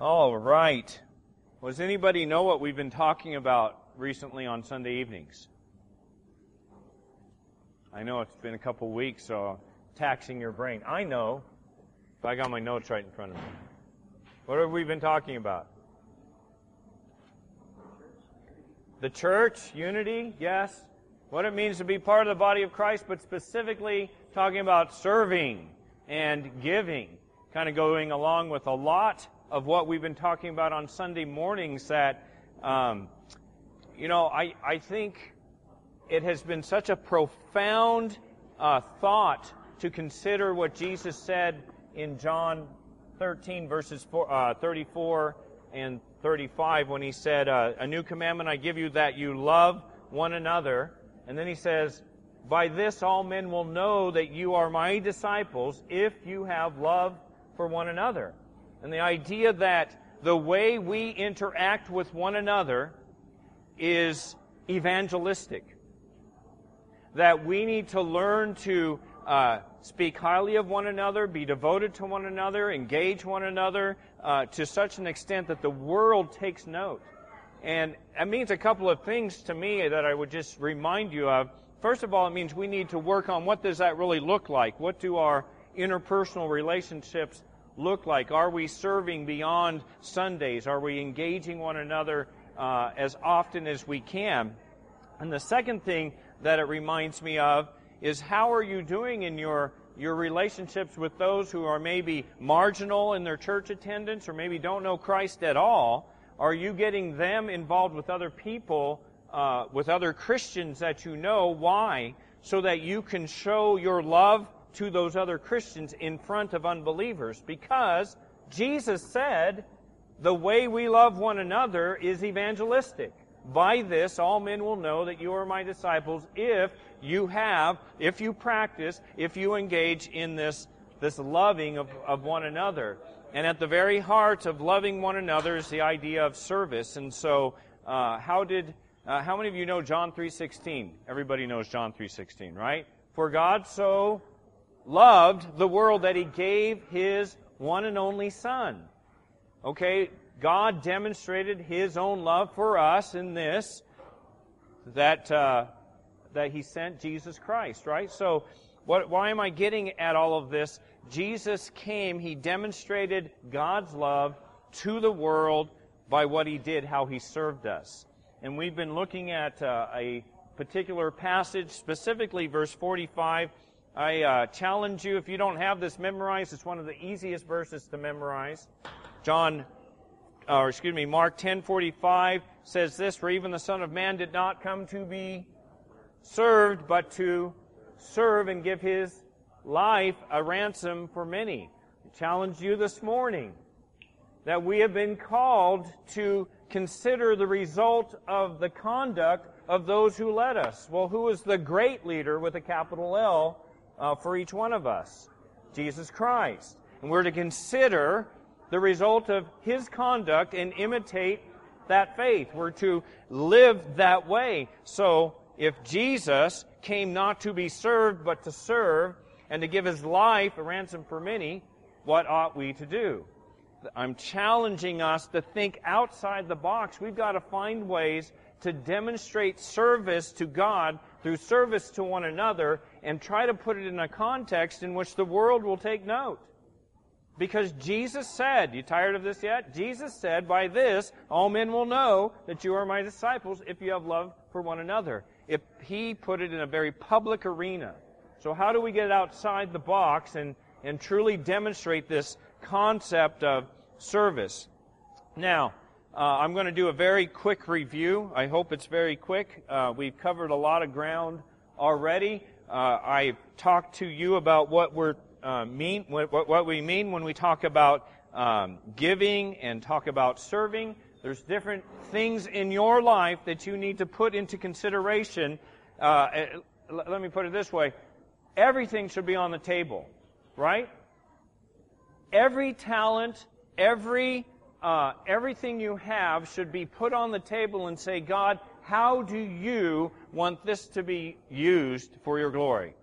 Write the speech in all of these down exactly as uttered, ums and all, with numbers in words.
All right. Does anybody know what we've been talking about recently on Sunday evenings? I know it's been a couple weeks, so taxing your brain. I know. But I got my notes right in front of me. What have we been talking about? The church, unity, yes. What it means to be part of the body of Christ, but specifically talking about serving and giving. Kind of going along with a lot of what we've been talking about on Sunday mornings that, um, you know, I, I think it has been such a profound uh, thought to consider what Jesus said in John thirteen, verses four, uh, thirty-four and thirty-five, when he said, uh, a new commandment I give you, that you love one another. And then he says, by this all men will know that you are my disciples, if you have love for one another. And the idea that the way we interact with one another is evangelistic. That we need to learn to uh, speak highly of one another, be devoted to one another, engage one another uh, to such an extent that the world takes note. And it means a couple of things to me that I would just remind you of. First of all, it means we need to work on what does that really look like? What do our interpersonal relationships look like? Are we serving beyond Sundays? Are we engaging one another uh, as often as we can? And the second thing that it reminds me of is, how are you doing in your your relationships with those who are maybe marginal in their church attendance or maybe don't know Christ at all? Are you getting them involved with other people, uh, with other Christians that you know? Why? So that you can show your love to those other Christians in front of unbelievers. Because Jesus said the way we love one another is evangelistic. By this, all men will know that you are my disciples if you have, if you practice, if you engage in this, this loving of, of one another. And at the very heart of loving one another is the idea of service. And so, uh, how did, uh, how many of you know John three sixteen? Everybody knows John three sixteen, right? For God so loved the world that He gave His one and only Son. Okay? God demonstrated His own love for us in this, that uh, that He sent Jesus Christ, right? So, what, why am I getting at all of this? Jesus came, He demonstrated God's love to the world by what He did, how He served us. And we've been looking at uh, a particular passage, specifically verse forty-five. I uh, challenge you, if you don't have this memorized, it's one of the easiest verses to memorize. John or excuse me, Mark ten forty-five says this, for even the Son of Man did not come to be served, but to serve and give His life a ransom for many. I challenge you this morning that we have been called to consider the result of the conduct of those who led us. Well, who is the great leader with a capital L uh, for each one of us? Jesus Christ. And we're to consider the result of His conduct and imitate that faith. We're to live that way. So, if Jesus came not to be served, but to serve, and to give His life a ransom for many, what ought we to do? I'm challenging us to think outside the box. We've got to find ways to demonstrate service to God through service to one another, and try to put it in a context in which the world will take note. Because Jesus said, you tired of this yet? Jesus said, by this, all men will know that you are my disciples if you have love for one another. If He put it in a very public arena. So how do we get outside the box and, and truly demonstrate this concept of service? Now, uh, I'm going to do a very quick review. I hope it's very quick. Uh, we've covered a lot of ground already. Uh, I've talked to you about what we're Uh, mean what, what we mean when we talk about um, giving and talk about serving. There's different things in your life that you need to put into consideration. Uh, let me put it this way. Everything should be on the table, right? Every talent, every uh, everything you have should be put on the table and say, God, how do you want this to be used for your glory?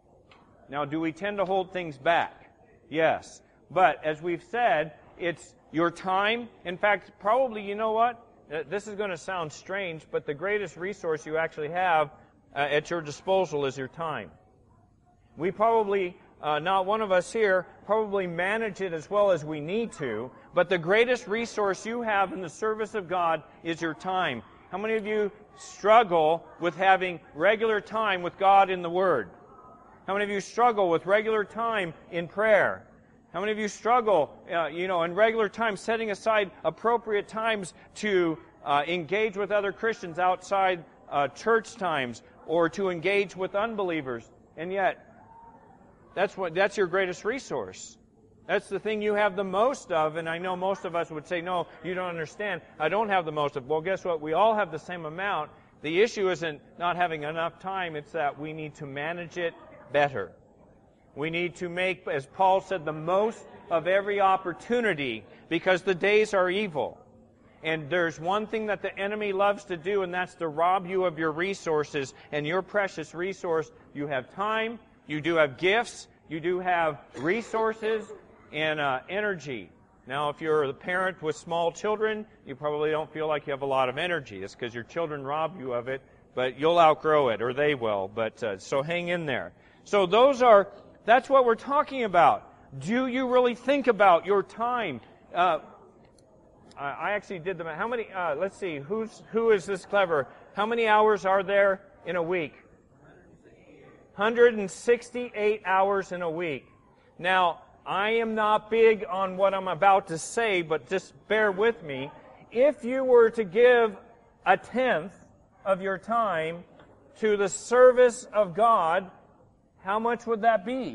Now, do we tend to hold things back? Yes. But, as we've said, it's your time. In fact, probably, you know what? This is going to sound strange, but the greatest resource you actually have uh, at your disposal is your time. We probably, uh, not one of us here, probably manage it as well as we need to, but the greatest resource you have in the service of God is your time. How many of you struggle with having regular time with God in the Word? How many of you struggle with regular time in prayer? How many of you struggle, uh, you know, in regular time, setting aside appropriate times to uh, engage with other Christians outside uh, church times, or to engage with unbelievers? And yet, that's what that's your greatest resource. That's the thing you have the most of, and I know most of us would say, no, you don't understand. I don't have the most of. Well, guess what? We all have the same amount. The issue isn't not having enough time. It's that we need to manage it better. We need to make, as Paul said, the most of every opportunity, because the days are evil. And there's one thing that the enemy loves to do, and that's to rob you of your resources. And your precious resource, you have time, you do have gifts, you do have resources and uh, energy. Now, if you're a parent with small children, you probably don't feel like you have a lot of energy. It's because your children rob you of it, but you'll outgrow it, or they will. But uh, so hang in there. So those are, that's what we're talking about. Do you really think about your time? Uh, I actually did them. How many, uh, let's see, who's, who is this clever? How many hours are there in a week? one hundred sixty-eight hours in a week. Now, I am not big on what I'm about to say, but just bear with me. If you were to give a tenth of your time to the service of God, how much would that be?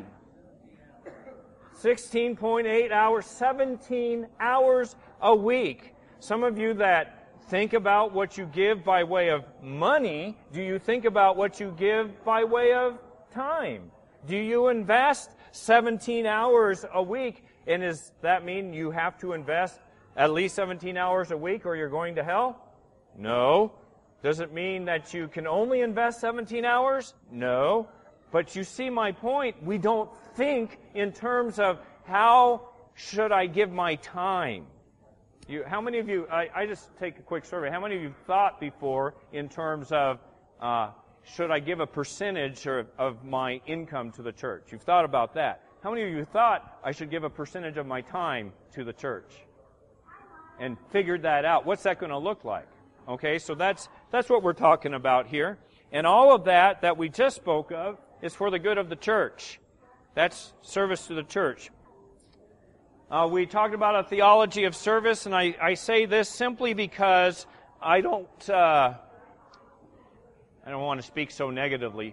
sixteen point eight hours, seventeen hours a week. Some of you that think about what you give by way of money, do you think about what you give by way of time? Do you invest seventeen hours a week? And does that mean you have to invest at least seventeen hours a week or you're going to hell? No. Does it mean that you can only invest seventeen hours? No. But you see my point. We don't think in terms of how should I give my time. You, how many of you, I, I just take a quick survey, how many of you thought before in terms of uh, should I give a percentage of, of my income to the church? You've thought about that. How many of you thought I should give a percentage of my time to the church? And figured that out. What's that going to look like? Okay, so that's that's what we're talking about here. And all of that that we just spoke of is for the good of the church. That's service to the church. Uh, we talked about a theology of service, and I, I say this simply because I don't uh, I don't want to speak so negatively,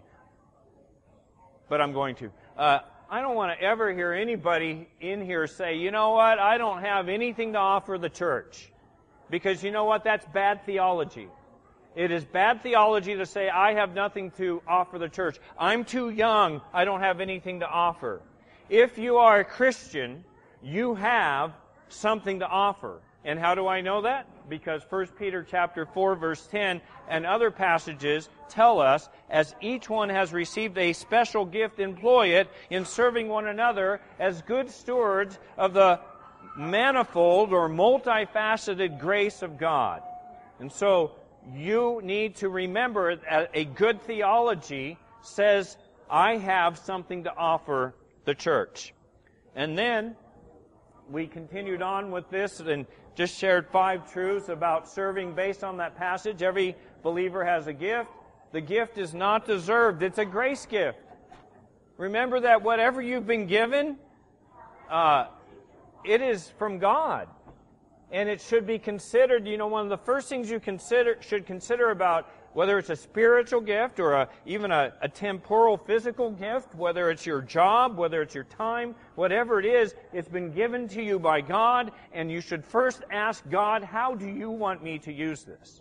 but I'm going to. Uh, I don't want to ever hear anybody in here say, you know what, I don't have anything to offer the church. Because you know what, that's bad theology. It is bad theology to say, I have nothing to offer the church. I'm too young, I don't have anything to offer. If you are a Christian, you have something to offer. And how do I know that? Because First Peter chapter four, verse ten, and other passages tell us, as each one has received a special gift, employ it in serving one another as good stewards of the manifold or multifaceted grace of God. And so, you need to remember that a good theology says, I have something to offer the church. And then we continued on with this and just shared five truths about serving based on that passage. Every believer has a gift. The gift is not deserved. It's a grace gift. Remember that whatever you've been given, uh, it is from God. And it should be considered, you know, one of the first things you consider should consider about whether it's a spiritual gift or a, even a, a temporal physical gift, whether it's your job, whether it's your time, whatever it is, it's been given to you by God, and you should first ask God, how do you want me to use this?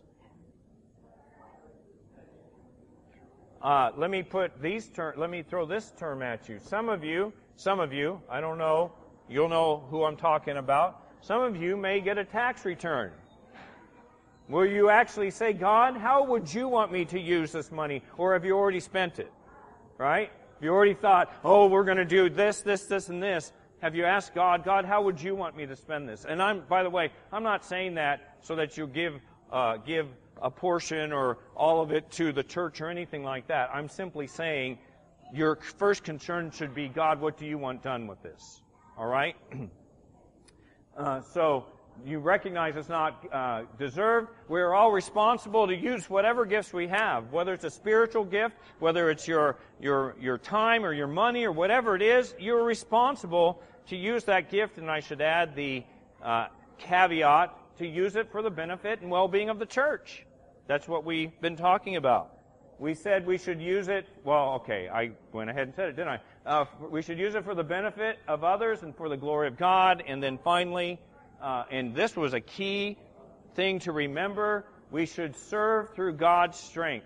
Uh, let me put these ter- let me throw this term at you. Some of you, some of you, I don't know, you'll know who I'm talking about. Some of you may get a tax return. Will you actually say, God, how would you want me to use this money? Or have you already spent it? Right? You already thought, oh, we're going to do this, this, this, and this. Have you asked God, God, how would you want me to spend this? And I'm, by the way, I'm not saying that so that you give uh, give a portion or all of it to the church or anything like that. I'm simply saying your first concern should be, God, what do you want done with this? All right? uh, so you recognize it's not uh, deserved. We're all responsible to use whatever gifts we have, whether it's a spiritual gift, whether it's your your your time or your money or whatever it is. You're responsible to use that gift, and I should add the uh, caveat to use it for the benefit and well-being of the church. That's what we've been talking about. We said we should use it, well, okay, I went ahead and said it, didn't I? Uh, we should use it for the benefit of others and for the glory of God. And then finally, uh, and this was a key thing to remember, we should serve through God's strength.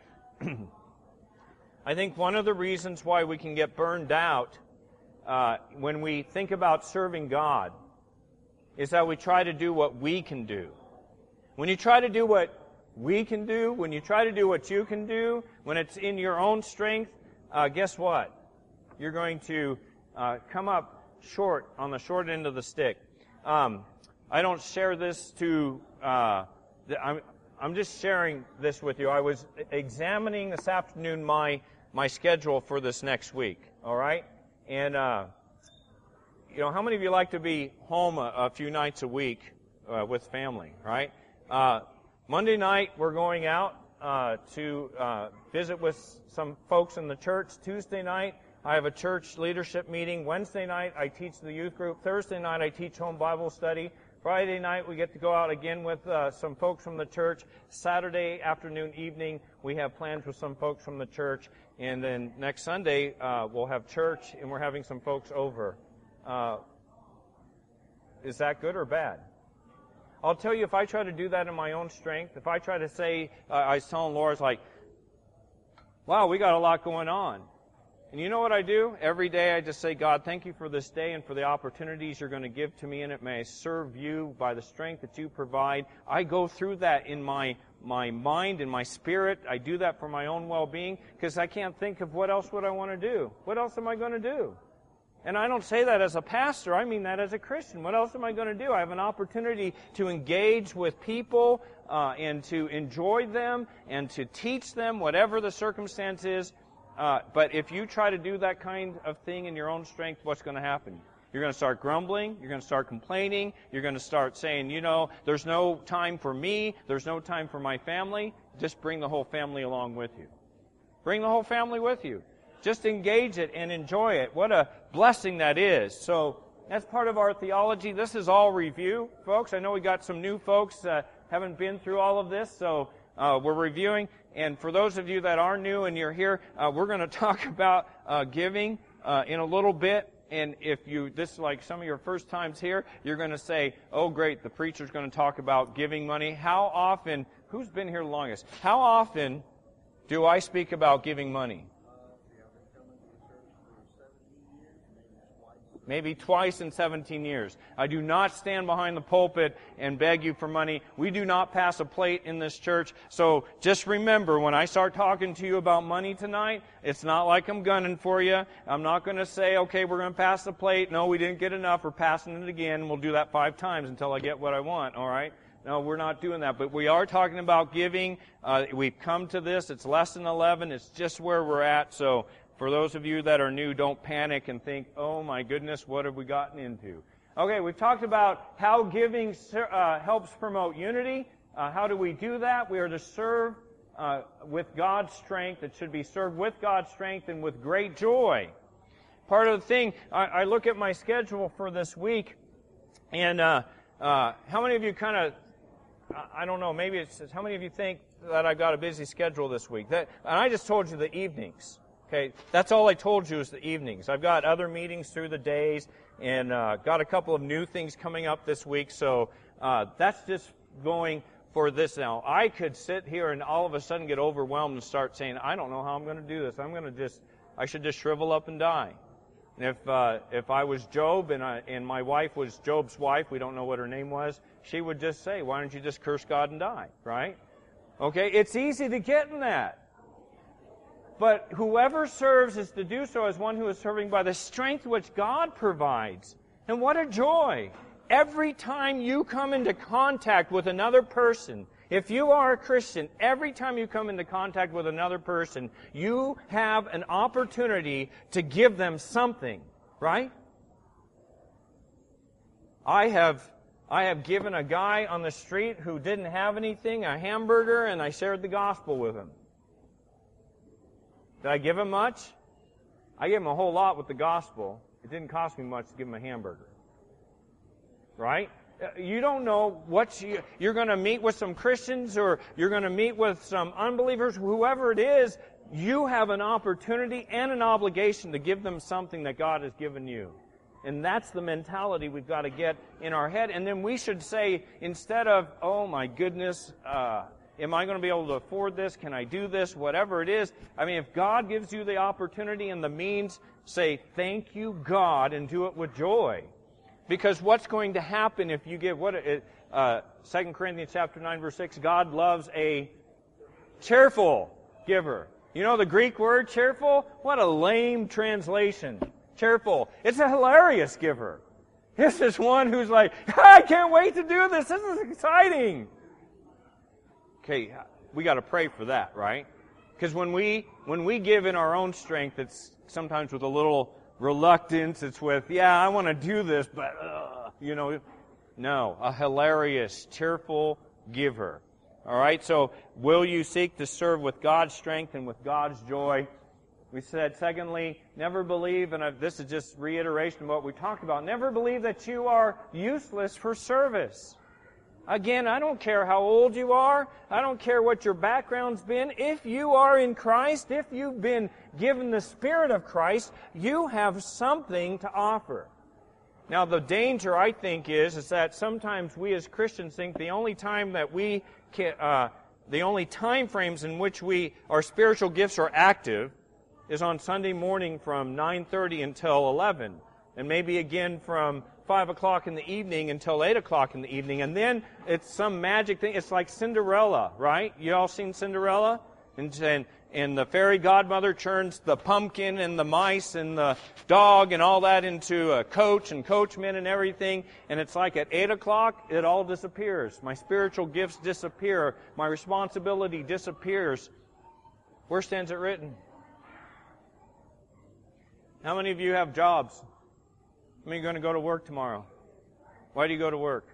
I think one of the reasons why we can get burned out uh, when we think about serving God is that we try to do what we can do. When you try to do what we can do, when you try to do what you can do, when it's in your own strength, uh, guess what? You're going to uh, come up short, on the short end of the stick. Um, I don't share this to, uh, the, I'm, I'm just sharing this with you. I was examining this afternoon my, my schedule for this next week, all right? And, uh, you know, how many of you like to be home a, a few nights a week uh, with family, right? Uh, Monday night, we're going out uh, to uh, visit with some folks in the church. Tuesday night, I have a church leadership meeting. Wednesday night, I teach the youth group. Thursday night, I teach home Bible study. Friday night, we get to go out again with uh, some folks from the church. Saturday afternoon, evening, we have plans with some folks from the church. And then next Sunday, uh, we'll have church, and we're having some folks over. Uh, is that good or bad? I'll tell you, if I try to do that in my own strength, if I try to say, uh, I was telling Laura, it's like, wow, we got a lot going on. And you know what I do? Every day I just say, God, thank you for this day and for the opportunities you're going to give to me in it. May I serve you by the strength that you provide. I go through that in my, my mind and my spirit. I do that for my own well-being because I can't think of what else would I want to do. What else am I going to do? And I don't say that as a pastor, I mean that as a Christian. What else am I going to do? I have an opportunity to engage with people uh, and to enjoy them and to teach them, whatever the circumstance is. Uh, but if you try to do that kind of thing in your own strength, what's going to happen? You're going to start grumbling. You're going to start complaining. You're going to start saying, you know, there's no time for me. There's no time for my family. Just bring the whole family along with you. Bring the whole family with you. Just engage it and enjoy it. What a blessing that is. So that's part of our theology. This is all review, folks. I know we got some new folks that haven't been through all of this, so uh, we're reviewing. And for those of you that are new and you're here, uh, we're going to talk about uh, giving uh, in a little bit. And if you, this is like some of your first times here, you're going to say, oh, great, the preacher's going to talk about giving money. How often, who's been here the longest? How often do I speak about giving money? Maybe twice in seventeen years. I do not stand behind the pulpit and beg you for money. We do not pass a plate in this church. So just remember, when I start talking to you about money tonight, it's not like I'm gunning for you. I'm not going to say, okay, we're going to pass the plate. No, we didn't get enough. We're passing it again. We'll do that five times until I get what I want, all right? No, we're not doing that. But we are talking about giving. Uh, we've come to this. It's lesson eleven. It's just where we're at. So for those of you that are new, don't panic and think, oh my goodness, what have we gotten into? Okay, we've talked about how giving uh, helps promote unity. Uh, how do we do that? We are to serve uh, with God's strength. It should be served with God's strength and with great joy. Part of the thing, I, I look at my schedule for this week, and uh, uh, how many of you kind of, I don't know, maybe it's, how many of you think that I've got a busy schedule this week? That, and I just told you the evenings. Okay, that's all I told you is the evenings. I've got other meetings through the days and uh, got a couple of new things coming up this week. So uh, that's just going for this now. I could sit here and all of a sudden get overwhelmed and start saying, I don't know how I'm going to do this. I'm going to just, I should just shrivel up and die. And if uh, if I was Job and I, and my wife was Job's wife, we don't know what her name was, she would just say, why don't you just curse God and die, right? Okay, it's easy to get in that. But whoever serves is to do so as one who is serving by the strength which God provides. And what a joy! Every time you come into contact with another person, if you are a Christian, every time you come into contact with another person, you have an opportunity to give them something, right? I have I have given a guy on the street who didn't have anything a hamburger, and I shared the gospel with him. Did I give him much? I gave him a whole lot with the gospel. It didn't cost me much to give him a hamburger. Right? You don't know what you, you're going to meet with some Christians, or you're going to meet with some unbelievers, whoever it is. You have an opportunity and an obligation to give them something that God has given you. And that's the mentality we've got to get in our head. And then we should say, instead of, oh my goodness, uh, am I going to be able to afford this? Can I do this? Whatever it is. I mean, if God gives you the opportunity and the means, say, thank you, God, and do it with joy. Because what's going to happen if you give, what, uh, Second Corinthians chapter nine, verse six, God loves a cheerful giver. You know the Greek word, cheerful? What a lame translation. Cheerful. It's a hilarious giver. This is one who's like, I can't wait to do this. This is exciting. Okay, we got to pray for that, right? Because when we when we give in our own strength, it's sometimes with a little reluctance. It's with, yeah, I want to do this, but, uh, you know, no. A hilarious, cheerful giver. All right, so will you seek to serve with God's strength and with God's joy? We said, secondly, never believe, and this is just reiteration of what we talked about, never believe that you are useless for service. Again, I don't care how old you are. I don't care what your background's been. If you are in Christ, if you've been given the Spirit of Christ, you have something to offer. Now, the danger, I think, is, is that sometimes we as Christians think the only time that we can, uh, the only time frames in which we, our spiritual gifts are active is on Sunday morning from nine thirty until eleven. And maybe again from five o'clock in the evening until eight o'clock in the evening. And then it's some magic thing. It's like Cinderella, right? You all seen Cinderella? And, and, and the fairy godmother turns the pumpkin and the mice and the dog and all that into a coach and coachman and everything. And it's like at eight o'clock, it all disappears. My spiritual gifts disappear. My responsibility disappears. Where stands it written? How many of you have jobs? How many are going to go to work tomorrow? Why do you go to work?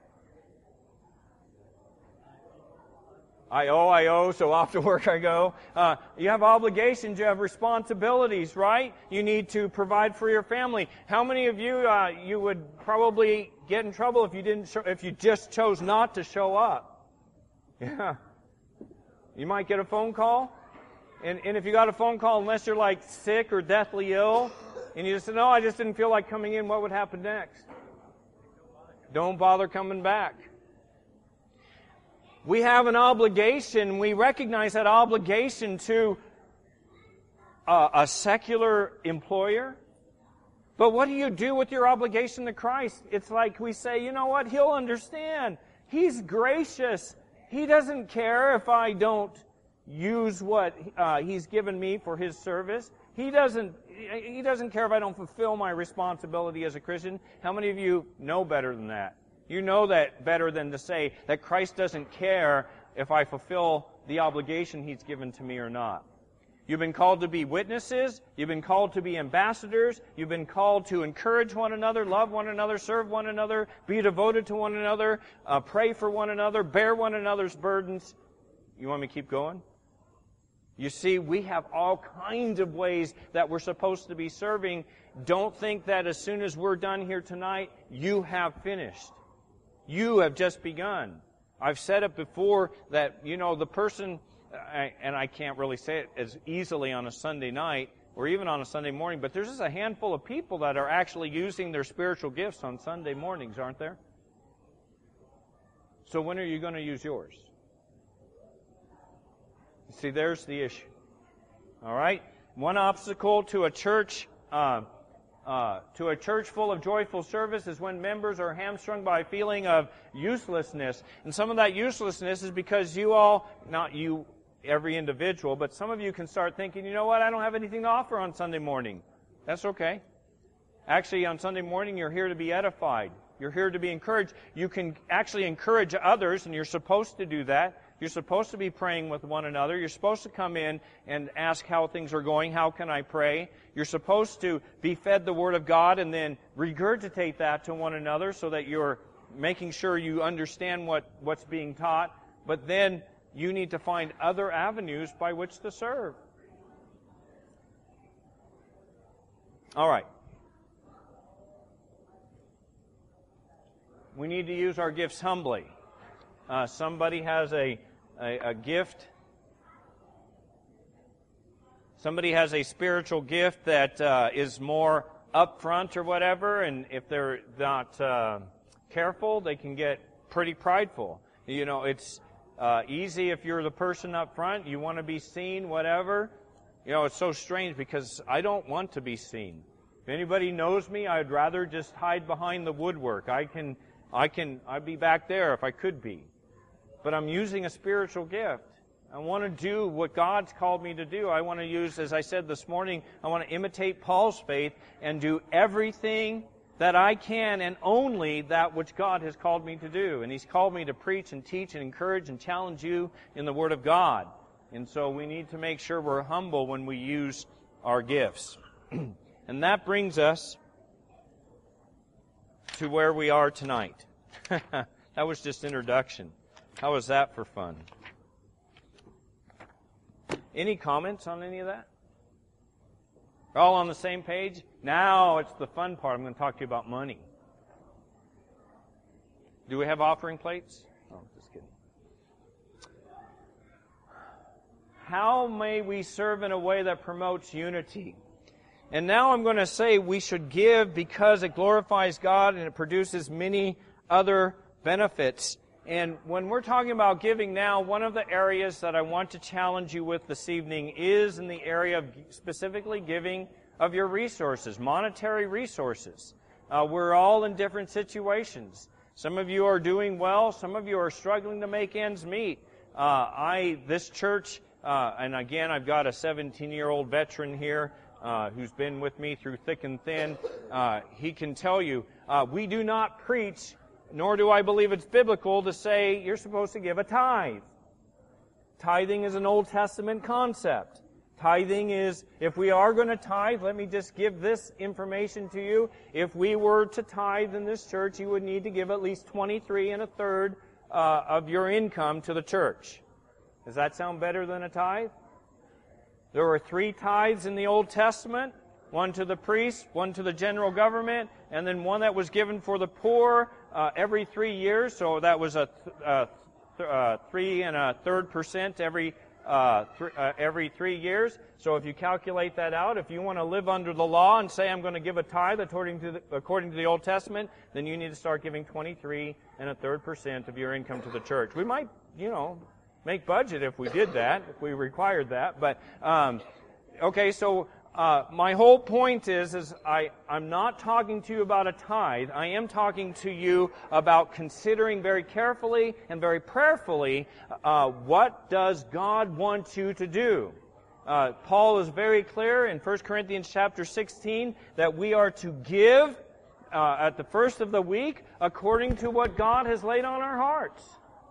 I owe, I owe, so off to work I go. Uh, you have obligations, you have responsibilities, right? You need to provide for your family. How many of you, uh, you would probably get in trouble if you didn't show, if you just chose not to show up? Yeah. You might get a phone call. And, and if you got a phone call, unless you're like sick or deathly ill, and you just say, no, I just didn't feel like coming in, what would happen next? Don't bother coming back. We have an obligation. We recognize that obligation to a, a secular employer. But what do you do with your obligation to Christ? It's like we say, you know what? He'll understand. He's gracious. He doesn't care if I don't use what uh, He's given me for His service. He doesn't He doesn't care if I don't fulfill my responsibility as a Christian. How many of you know better than that? You know that better than to say that Christ doesn't care if I fulfill the obligation He's given to me or not. You've been called to be witnesses. You've been called to be ambassadors. You've been called to encourage one another, love one another, serve one another, be devoted to one another, uh, pray for one another, bear one another's burdens. You want me to keep going? You see, we have all kinds of ways that we're supposed to be serving. Don't think that as soon as we're done here tonight, you have finished. You have just begun. I've said it before that, you know, the person, and I can't really say it as easily on a Sunday night or even on a Sunday morning, but there's just a handful of people that are actually using their spiritual gifts on Sunday mornings, aren't there? So when are you going to use yours? See, there's the issue. All right? One obstacle to a church uh, uh, to a church full of joyful service is when members are hamstrung by a feeling of uselessness. And some of that uselessness is because you all, not you, every individual, but some of you can start thinking, you know what, I don't have anything to offer on Sunday morning. That's okay. Actually, on Sunday morning, you're here to be edified. You're here to be encouraged. You can actually encourage others, and you're supposed to do that. You're supposed to be praying with one another. You're supposed to come in and ask how things are going. How can I pray? You're supposed to be fed the Word of God and then regurgitate that to one another so that you're making sure you understand what, what's being taught. But then you need to find other avenues by which to serve. All right. We need to use our gifts humbly. Uh, somebody has a, a, a gift. Somebody has a spiritual gift that uh, is more upfront or whatever, and if they're not uh, careful, they can get pretty prideful. You know, it's uh, easy if you're the person up front. You want to be seen, whatever. You know, it's so strange because I don't want to be seen. If anybody knows me, I'd rather just hide behind the woodwork. I can... I can, I'd be back there if I could be. But I'm using a spiritual gift. I want to do what God's called me to do. I want to use, as I said this morning, I want to imitate Paul's faith and do everything that I can and only that which God has called me to do. And He's called me to preach and teach and encourage and challenge you in the Word of God. And so we need to make sure we're humble when we use our gifts. And that brings us to where we are tonight. That was just introduction. How was that for fun? Any comments on any of that? All on the same page? Now it's the fun part. I'm going to talk to you about money. Do we have offering plates? Oh, just kidding. How may we serve in a way that promotes unity? And now I'm going to say we should give because it glorifies God and it produces many other benefits. And when we're talking about giving now, one of the areas that I want to challenge you with this evening is in the area of specifically giving of your resources, monetary resources. Uh, we're all in different situations. Some of you are doing well. Some of you are struggling to make ends meet. Uh, I, this church, uh, and again, I've got a seventeen-year-old veteran here Uh, who's been with me through thick and thin. Uh, he can tell you, uh, we do not preach, nor do I believe it's biblical to say you're supposed to give a tithe. Tithing is an Old Testament concept. Tithing is, if we are going to tithe, let me just give this information to you. If we were to tithe in this church, you would need to give at least twenty-three and a third uh, of your income to the church. Does that sound better than a tithe? There were three tithes in the Old Testament, one to the priests, one to the general government, and then one that was given for the poor uh, every three years. So that was a th- uh, th- uh, three and a third percent every uh, th- uh, every three years. So if you calculate that out, if you want to live under the law and say I'm going to give a tithe according to the, according to the Old Testament, then you need to start giving twenty-three and a third percent of your income to the church. We might, you know, make budget if we did that, if we required that. But, um, okay, so uh, my whole point is, is I, I'm not talking to you about a tithe. I am talking to you about considering very carefully and very prayerfully uh, what does God want you to do. Uh, Paul is very clear in First Corinthians chapter sixteen that we are to give uh, at the first of the week according to what God has laid on our hearts.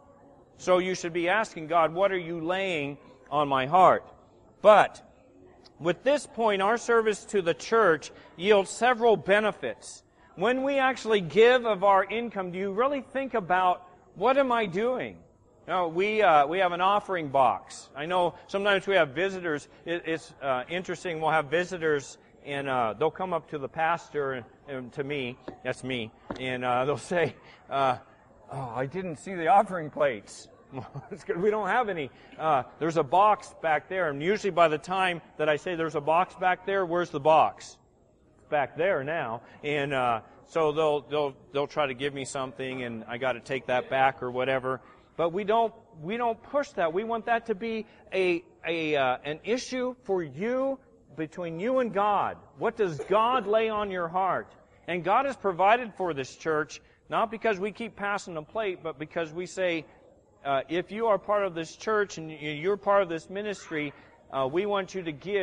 So you should be asking God, what are you laying on my heart? But with this point, our service to the church yields several benefits. When we actually give of our income, do you really think about, what am I doing? You know, we uh, we have an offering box. I know sometimes we have visitors. It, it's uh, interesting. We'll have visitors, and uh, they'll come up to the pastor and, and to me. That's me, and uh, they'll say, uh, "Oh, I didn't see the offering plates." We don't have any. Uh, there's a box back there, and usually by the time that I say there's a box back there, where's the box? It's back there now, and uh, so they'll they'll they'll try to give me something, and I got to take that back or whatever. But we don't we don't push that. We want that to be a a uh, an issue for you, between you and God. What does God lay on your heart? And God has provided for this church, not because we keep passing the plate, but because we say, uh, if you are part of this church and you're part of this ministry, uh, we want you to give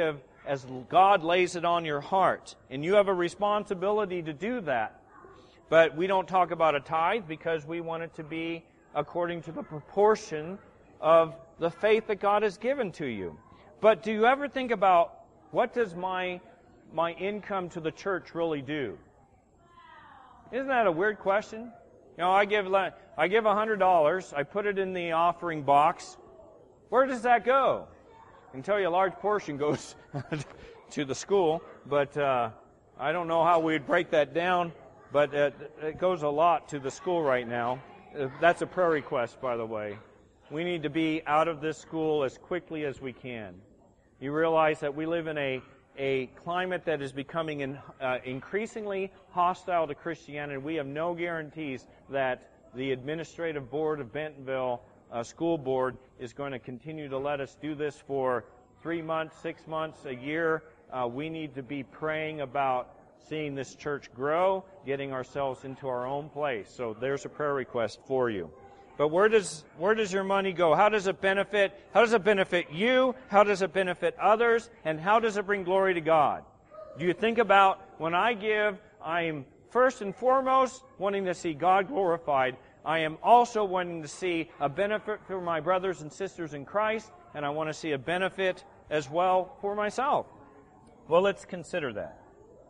as God lays it on your heart. And you have a responsibility to do that. But we don't talk about a tithe because we want it to be according to the proportion of the faith that God has given to you. But do you ever think about, what does my my income to the church really do? Isn't that a weird question? You know, I give I give one hundred dollars, I put it in the offering box. Where does that go? I can tell you a large portion goes to the school, but uh, I don't know how we'd break that down, but it, it goes a lot to the school right now. That's a prayer request, by the way. We need to be out of this school as quickly as we can. You realize that we live in a, a climate that is becoming in, uh, increasingly hostile to Christianity. We have no guarantees that the administrative board of Bentonville uh, School Board is going to continue to let us do this for three months, six months, a year. Uh, we need to be praying about seeing this church grow, getting ourselves into our own place. So there's a prayer request for you. But where does where does your money go? How does it benefit? How does it benefit you? How does it benefit others? And how does it bring glory to God? Do you think about, when I give, I am first and foremost wanting to see God glorified. I am also wanting to see a benefit for my brothers and sisters in Christ, and I want to see a benefit as well for myself. Well, let's consider that.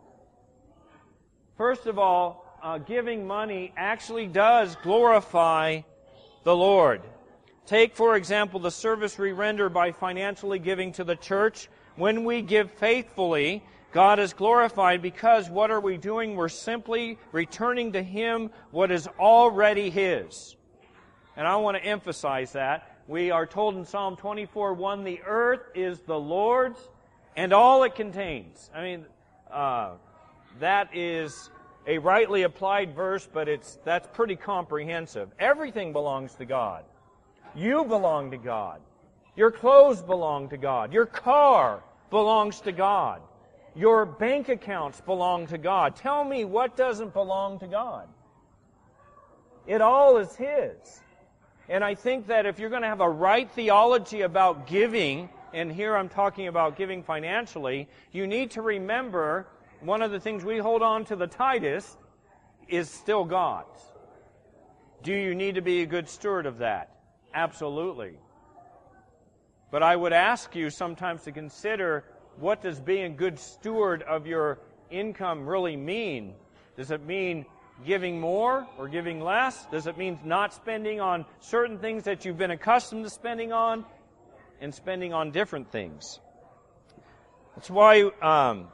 First of all, uh, giving money actually does glorify the Lord. Take, for example, the service we render by financially giving to the church. When we give faithfully, God is glorified because what are we doing? We're simply returning to Him what is already His. And I want to emphasize that. We are told in Psalm twenty-four one, the earth is the Lord's and all it contains. I mean, uh, that is a rightly applied verse, but it's that's pretty comprehensive. Everything belongs to God. You belong to God. Your clothes belong to God. Your car belongs to God. Your bank accounts belong to God. Tell me what doesn't belong to God. It all is His. And I think that if you're going to have a right theology about giving, and here I'm talking about giving financially, you need to remember one of the things we hold on to the tightest is still God's. Do you need to be a good steward of that? Absolutely. But I would ask you sometimes to consider, what does being a good steward of your income really mean? Does it mean giving more or giving less? Does it mean not spending on certain things that you've been accustomed to spending on and spending on different things? That's why um,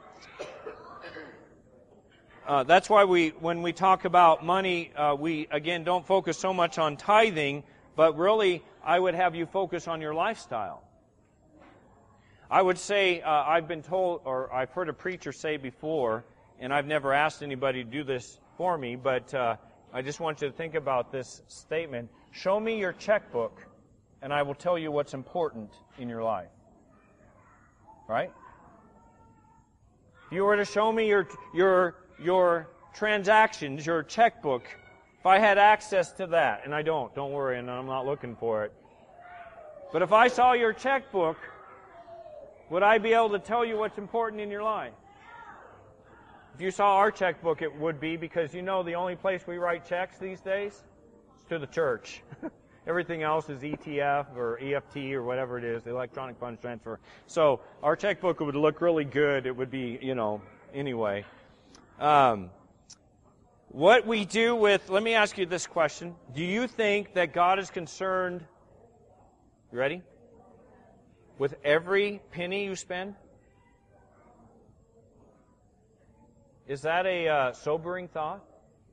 uh, that's why we, when we talk about money, uh, we again don't focus so much on tithing, but really I would have you focus on your lifestyle. I would say, uh, I've been told, or I've heard a preacher say before, and I've never asked anybody to do this for me, but uh, I just want you to think about this statement. Show me your checkbook, and I will tell you what's important in your life. Right? If you were to show me your your your transactions, your checkbook, if I had access to that, and I don't, don't worry, and I'm not looking for it. But if I saw your checkbook, would I be able to tell you what's important in your life? If you saw our checkbook, it would be, because you know the only place we write checks these days is to the church. Everything else is E T F or E F T or whatever it is, the electronic funds transfer. So our checkbook would look really good. It would be, you know, anyway. Um, what we do with, let me ask you this question. Do you think that God is concerned, you ready? With every penny you spend? Is that a uh, sobering thought?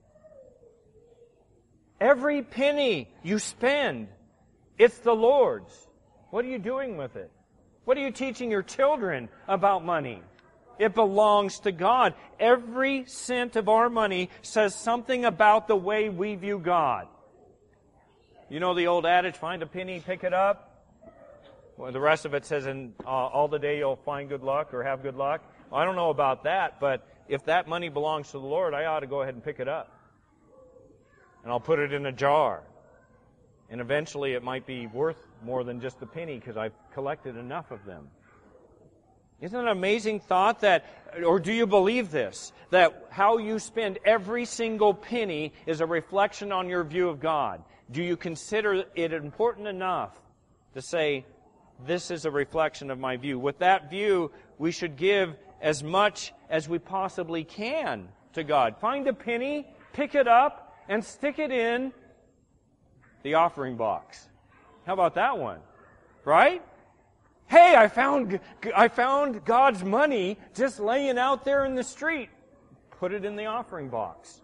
Every penny you spend, it's the Lord's. What are you doing with it? What are you teaching your children about money? It belongs to God. Every cent of our money says something about the way we view God. You know the old adage, find a penny, pick it up? Well, the rest of it says, in uh, all the day you'll find good luck or have good luck. Well, I don't know about that, but if that money belongs to the Lord, I ought to go ahead and pick it up. And I'll put it in a jar. And eventually it might be worth more than just a penny because I've collected enough of them. Isn't it an amazing thought that, or do you believe this, that how you spend every single penny is a reflection on your view of God? Do you consider it important enough to say, this is a reflection of my view? With that view, we should give as much as we possibly can to God. Find a penny, pick it up, and stick it in the offering box. How about that one? Right? Hey, I found I found God's money just laying out there in the street. Put it in the offering box.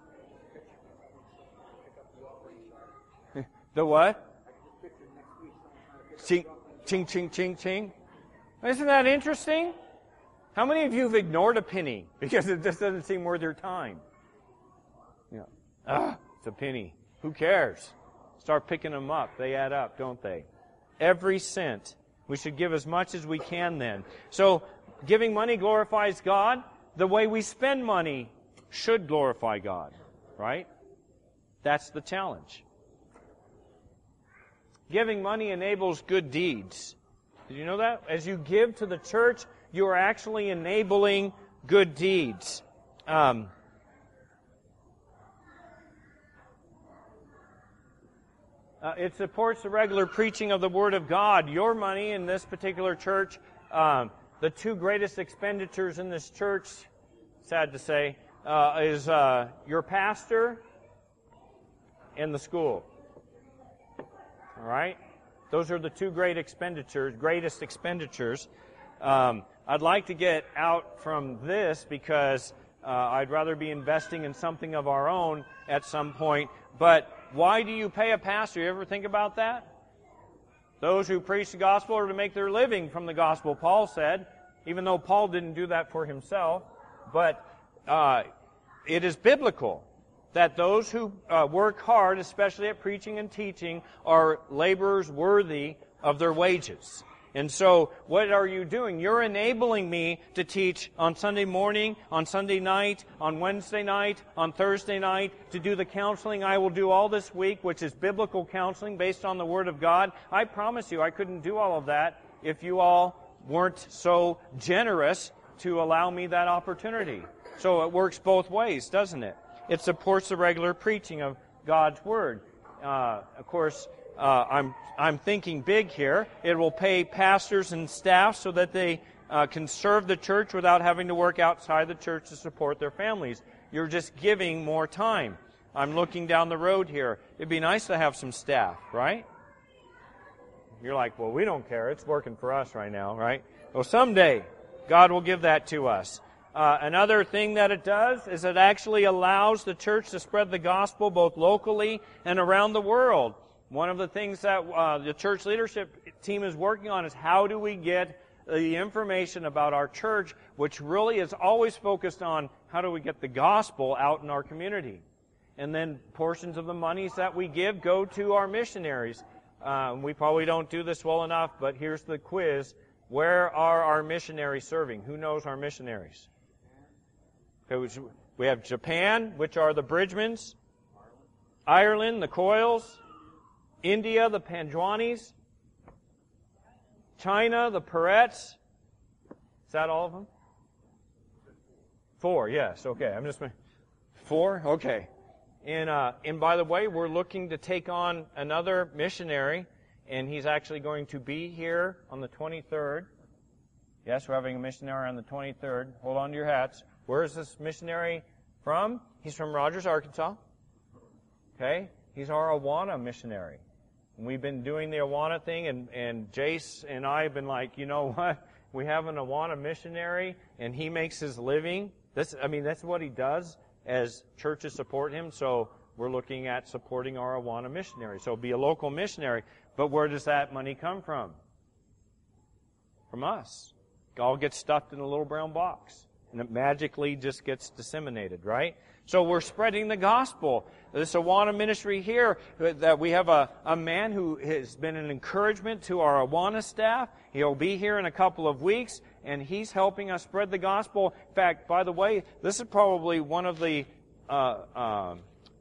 The what? Ching, ching, ching, ching, ching. Isn't that interesting? How many of you have ignored a penny because it just doesn't seem worth your time? Yeah. Ah, it's a penny. Who cares? Start picking them up. They add up, don't they? Every cent. We should give as much as we can then. So, giving money glorifies God. The way we spend money should glorify God. Right? That's the challenge. Giving money enables good deeds. Did you know that? As you give to the church, you are actually enabling good deeds. Um, Uh, it supports the regular preaching of the Word of God. Your money in this particular church, um, the two greatest expenditures in this church, sad to say, uh, is uh, your pastor and the school. All right? Those are the two great expenditures, greatest expenditures. Um, I'd like to get out from this because uh, I'd rather be investing in something of our own at some point. But why do you pay a pastor? You ever think about that? Those who preach the gospel are to make their living from the gospel, Paul said, even though Paul didn't do that for himself. But uh, it is biblical that those who uh, work hard, especially at preaching and teaching, are laborers worthy of their wages. And so, what are you doing? You're enabling me to teach on Sunday morning, on Sunday night, on Wednesday night, on Thursday night, to do the counseling I will do all this week, which is biblical counseling based on the Word of God. I promise you, I couldn't do all of that if you all weren't so generous to allow me that opportunity. So it works both ways, doesn't it? It supports the regular preaching of God's Word. Uh, of course, Uh, I'm I'm thinking big here. It will pay pastors and staff so that they uh, can serve the church without having to work outside the church to support their families. You're just giving more time. I'm looking down the road here. It'd be nice to have some staff, right? You're like, well, we don't care. It's working for us right now, right? Well, someday God will give that to us. Uh, another thing that it does is it actually allows the church to spread the gospel both locally and around the world. One of the things that uh, the church leadership team is working on is how do we get the information about our church, which really is always focused on how do we get the gospel out in our community. And then portions of the monies that we give go to our missionaries. Uh, we probably don't do this well enough, but here's the quiz. Where are our missionaries serving? Who knows our missionaries? Okay, we have Japan, which are the Bridgmans. Ireland, the Coyles. India, the Panjwanis. China, the Peretts. Is that all of them? Four, yes. Okay, I'm just... Four? Okay. And, uh, and by the way, we're looking to take on another missionary, and he's actually going to be here on the twenty-third. Yes, we're having a missionary on the twenty-third. Hold on to your hats. Where is this missionary from? He's from Rogers, Arkansas. Okay? He's our Awana missionary. And we've been doing the Awana thing, and, and Jace and I have been like, you know what? We have an Awana missionary, and he makes his living. This, I mean, that's what he does as churches support him. So we're looking at supporting our Awana missionary. So be a local missionary. But where does that money come from? From us. It all gets stuffed in a little brown box. And it magically just gets disseminated, right? So we're spreading the gospel. This Awana ministry here, that we have a, a man who has been an encouragement to our Awana staff. He'll be here in a couple of weeks, and he's helping us spread the gospel. In fact, by the way, this is probably one of the uh, uh,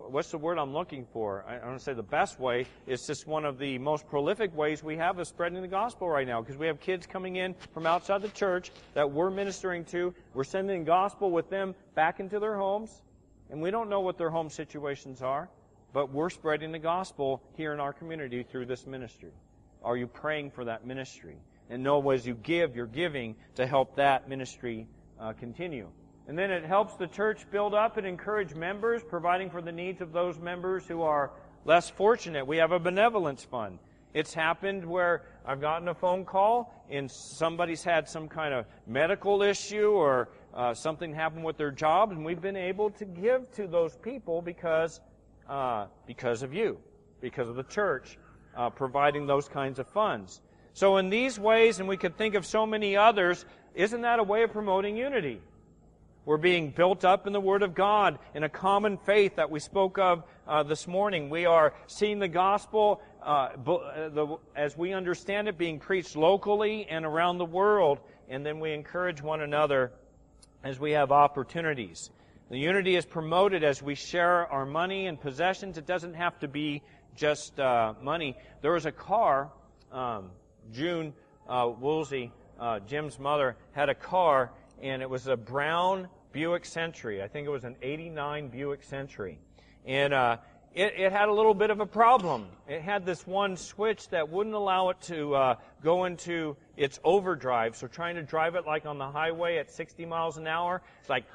what's the word I'm looking for? I, I want to say the best way. It's just one of the most prolific ways we have of spreading the gospel right now, because we have kids coming in from outside the church that we're ministering to. We're sending gospel with them back into their homes, and we don't know what their home situations are, but we're spreading the gospel here in our community through this ministry. Are you praying for that ministry? And know as you give, you're giving to help that ministry uh, continue. And then it helps the church build up and encourage members, providing for the needs of those members who are less fortunate. We have a benevolence fund. It's happened where I've gotten a phone call and somebody's had some kind of medical issue or uh, something happened with their job, and we've been able to give to those people because uh, because of you, because of the church uh, providing those kinds of funds. So in these ways, and we could think of so many others, isn't that a way of promoting unity? We're being built up in the Word of God in a common faith that we spoke of uh, this morning. We are seeing the gospel, uh, the, as we understand it, being preached locally and around the world. And then we encourage one another as we have opportunities. The unity is promoted as we share our money and possessions. It doesn't have to be just uh, money. There was a car, um, June uh, Woolsey, uh, Jim's mother, had a car, and it was a brown Buick Century. I think it was an eighty-nine Buick Century. And uh, it, it had a little bit of a problem. It had this one switch that wouldn't allow it to uh, go into its overdrive. So trying to drive it like on the highway at sixty miles an hour, it's like,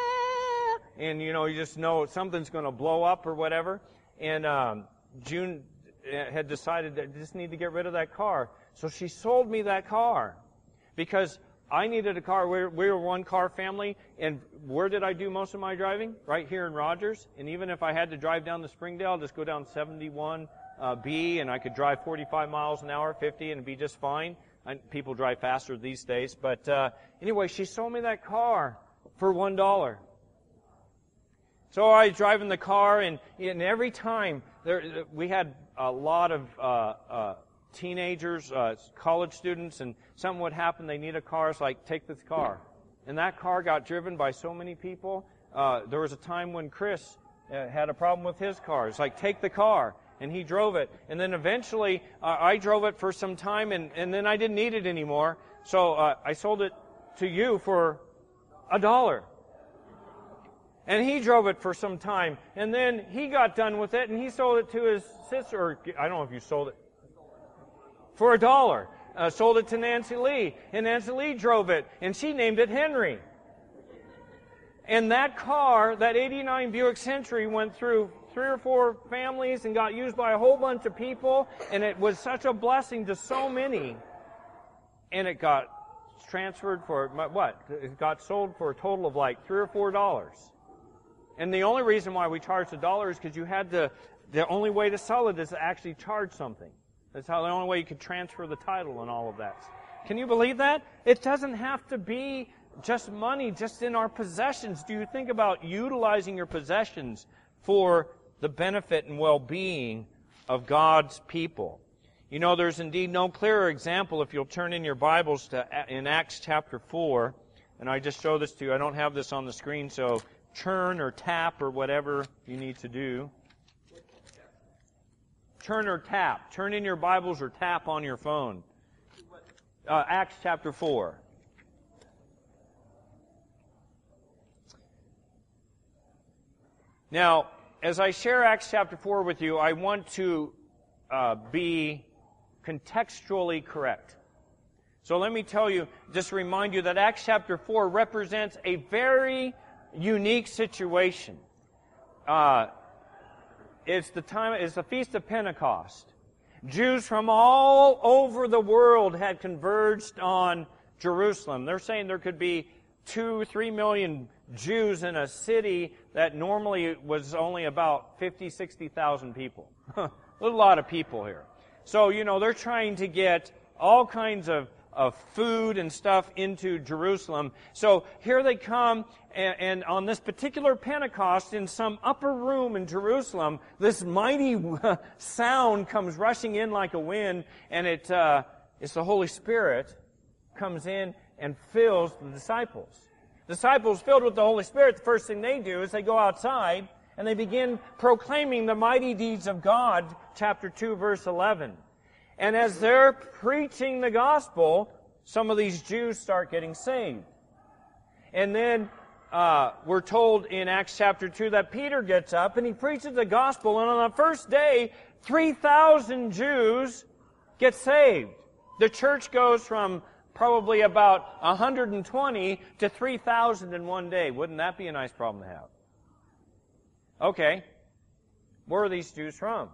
wah! And you know, you just know something's going to blow up or whatever. And um, June had decided that I just need to get rid of that car. So she sold me that car because I needed a car. We were, we were one car family, and where did I do most of my driving? Right here in Rogers. And even if I had to drive down to Springdale, I'll just go down seventy-one B, and I could drive forty-five miles an hour, fifty, and it'd be just fine. I, people drive faster these days. But uh, anyway, she sold me that car for one dollar. So I was driving the car, and, and every time, there, we had a lot of uh, uh, teenagers, uh, college students, and something would happen, they need a car, it's like, take this car. And that car got driven by so many people. Uh, there was a time when Chris uh, had a problem with his car. It's like, take the car. And he drove it. And then eventually, uh, I drove it for some time, and, and then I didn't need it anymore. So uh, I sold it to you for a dollar. And he drove it for some time. And then he got done with it, and he sold it to his sister. Or, I don't know if you sold it. For a dollar. Uh, sold it to Nancy Lee. And Nancy Lee drove it. And she named it Henry. And that car, that eighty-nine Buick Century, went through three or four families and got used by a whole bunch of people. And it was such a blessing to so many. And it got transferred for, what? It got sold for a total of like three or four dollars. And the only reason why we charged a dollar is because you had to, the only way to sell it is to actually charge something. That's how the only way you could transfer the title and all of that. Can you believe that? It doesn't have to be just money, just in our possessions. Do you think about utilizing your possessions for the benefit and well-being of God's people? You know, there's indeed no clearer example if you'll turn in your Bibles to in Acts chapter four. And I just show this to you. I don't have this on the screen, so churn or tap or whatever you need to do. Turn or tap. Turn in your Bibles or tap on your phone. Uh, Acts chapter four. Now, as I share Acts chapter four with you, I want to uh, be contextually correct. So let me tell you, just remind you that Acts chapter four represents a very unique situation. Uh, it's the time, it's the Feast of Pentecost. Jews from all over the world had converged on Jerusalem. They're saying there could be two, three million Jews in a city that normally was only about fifty, sixty thousand people. A lot of people here. So, you know, they're trying to get all kinds of of food and stuff into Jerusalem. So here they come, and, and on this particular Pentecost, in some upper room in Jerusalem, this mighty sound comes rushing in like a wind, and it uh, it's the Holy Spirit comes in and fills the disciples. The disciples filled with the Holy Spirit, the first thing they do is they go outside And they begin proclaiming the mighty deeds of God, chapter two, verse eleven. And as they're preaching the gospel, some of these Jews start getting saved. And then uh, we're told in Acts chapter two that Peter gets up and he preaches the gospel, and on the first day, three thousand Jews get saved. The church goes from probably about one hundred twenty to three thousand in one day. Wouldn't that be a nice problem to have? Okay. Where are these Jews from?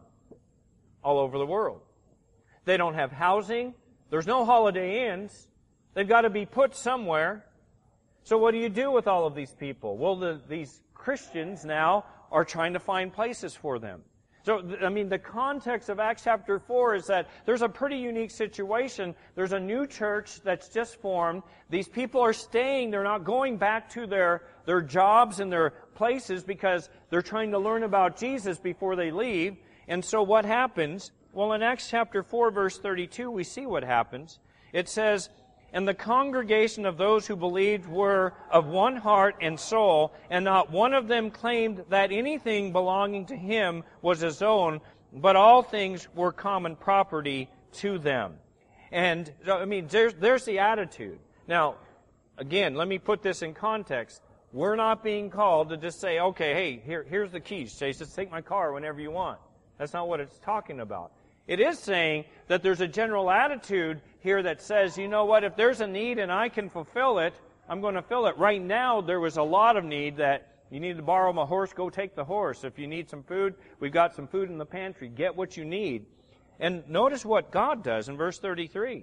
All over the world. They don't have housing. There's no Holiday Inns. They've got to be put somewhere. So what do you do with all of these people? Well, the, these Christians now are trying to find places for them. So, I mean, the context of Acts chapter four is that there's a pretty unique situation. There's a new church that's just formed. These people are staying. They're not going back to their, their jobs and their places because they're trying to learn about Jesus before they leave. And so what happens? Well, in Acts chapter four, verse thirty-two, we see what happens. It says, "And the congregation of those who believed were of one heart and soul, and not one of them claimed that anything belonging to him was his own, but all things were common property to them." And, I mean, there's, there's the attitude. Now, again, let me put this in context. We're not being called to just say, okay, hey, here, here's the keys, Chase, just take my car whenever you want. That's not what it's talking about. It is saying that there's a general attitude here that says, you know what, if there's a need and I can fulfill it, I'm going to fill it. Right now, there was a lot of need that you need to borrow my horse, go take the horse. If you need some food, we've got some food in the pantry. Get what you need. And notice what God does in verse thirty-three.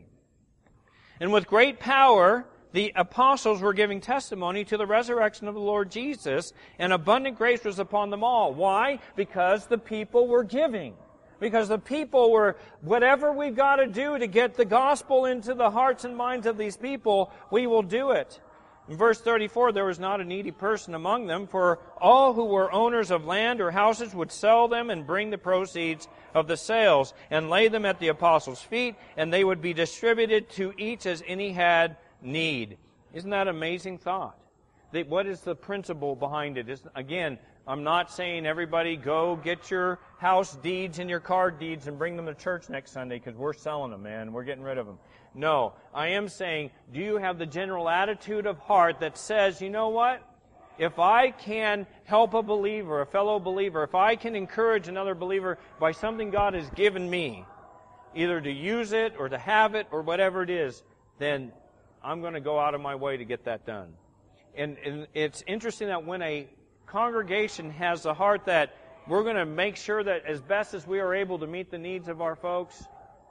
"And with great power the apostles were giving testimony to the resurrection of the Lord Jesus, and abundant grace was upon them all." Why? Because the people were giving. Because the people were, whatever we've got to do to get the gospel into the hearts and minds of these people, we will do it. In verse thirty-four, "There was not a needy person among them, for all who were owners of land or houses would sell them and bring the proceeds of the sales and lay them at the apostles' feet, and they would be distributed to each as any had need." Isn't that an amazing thought? That what is the principle behind it? Is, again, I'm not saying everybody go get your house deeds and your car deeds and bring them to church next Sunday because we're selling them, man. We're getting rid of them. No, I am saying, do you have the general attitude of heart that says, you know what? If I can help a believer, a fellow believer, if I can encourage another believer by something God has given me, either to use it or to have it or whatever it is, then I'm going to go out of my way to get that done. And, and it's interesting that when a congregation has the heart that we're going to make sure that as best as we are able to meet the needs of our folks,